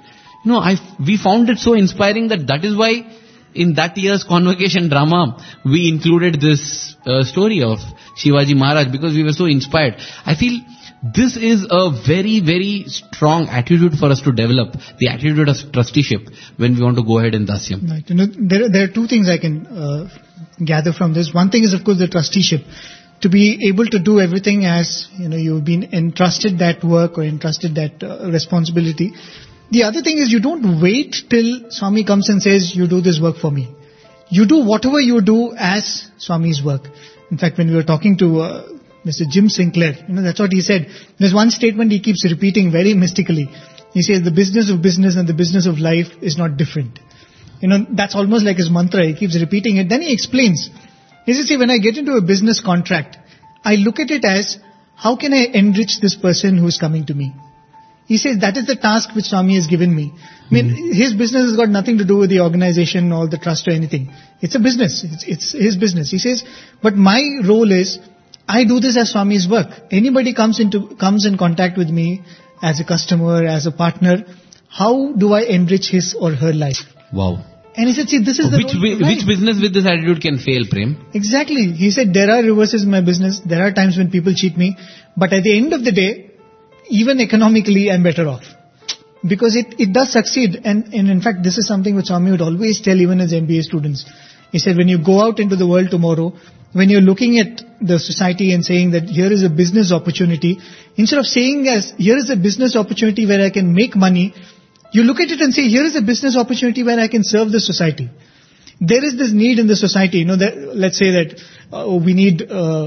We found it so inspiring that is why in that year's convocation drama, we included this story of Shivaji Maharaj because we were so inspired. I feel this is a very, very strong attitude for us to develop, the attitude of trusteeship when we want to go ahead in Dasyam. Right. There are two things I can gather from this. One thing is, of course, the trusteeship. To be able to do everything as, you've been entrusted that work or entrusted that responsibility. The other thing is you don't wait till Swami comes and says, you do this work for me. You do whatever you do as Swami's work. In fact, when we were talking to Mr. Jim Sinclair, that's what he said. There's one statement he keeps repeating very mystically. He says, the business of business and the business of life is not different. That's almost like his mantra. He keeps repeating it. Then he explains. He says, see, when I get into a business contract, I look at it as, how can I enrich this person who is coming to me? He says, that is the task which Swami has given me. His business has got nothing to do with the organization or the trust or anything. It's a business. It's his business. He says, but my role is, I do this as Swami's work. Anybody comes in contact with me as a customer, as a partner, how do I enrich his or her life? Wow. And he said, see, this is which business with this attitude can fail, Prem? Exactly. He said, there are reverses in my business. There are times when people cheat me. But at the end of the day, even economically, I'm better off. Because it does succeed. And in fact, this is something which Swami would always tell even his MBA students. He said, when you go out into the world tomorrow, when you're looking at the society and saying that here is a business opportunity, instead of saying as here is a business opportunity where I can make money, you look at it and say here is a business opportunity where I can serve the society. There is this need in the society, let's say that we need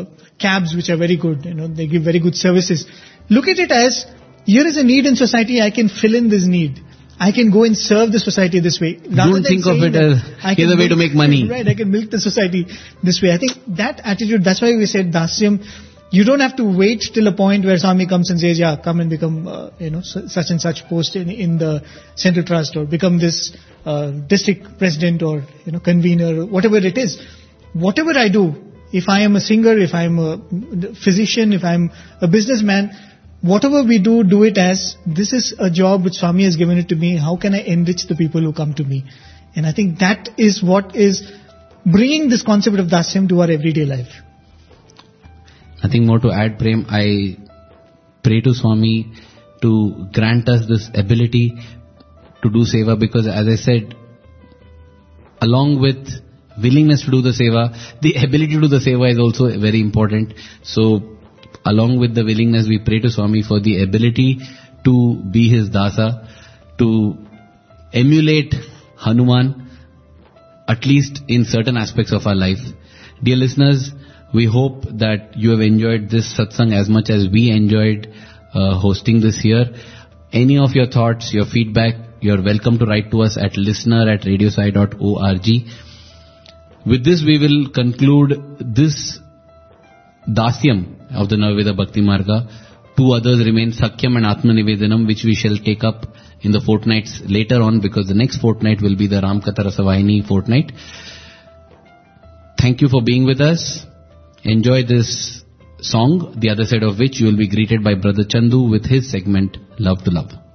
cabs which are very good, they give very good services. Look at it as here is a need in society, I can fill in this need. I can go and serve the society this way. Don't think of it as here's a way to make money. Right, I can milk the society this way. I think that attitude, that's why we said Dasyam, you don't have to wait till a point where Swami comes and says, yeah, come and become, such and such post in the Central Trust or become this district president or, convener, or whatever it is. Whatever I do, if I am a singer, if I am a physician, if I am a businessman, whatever we do it as, this is a job which Swami has given it to me. How can I enrich the people who come to me? And I think that is what is bringing this concept of Dasyam to our everyday life. Nothing more to add, Prem. I pray to Swami to grant us this ability to do seva, because as I said, along with willingness to do the seva, the ability to do the seva is also very important. So, along with the willingness, we pray to Swami for the ability to be his dasa, to emulate Hanuman, at least in certain aspects of our life. Dear listeners, we hope that you have enjoyed this satsang as much as we enjoyed hosting this year. Any of your thoughts, your feedback, you're welcome to write to us at listener@radiosai.org. With this, we will conclude this Dasyam of the Navaveda Bhakti Marga. Two others remain, Sakhyam and Atma Nivedanam, which we shall take up in the fortnights later on, because the next fortnight will be the Ramkatha Rasavahini fortnight. Thank you for being with us. Enjoy this song, the other side of which you will be greeted by Brother Chandu with his segment, Love to Love.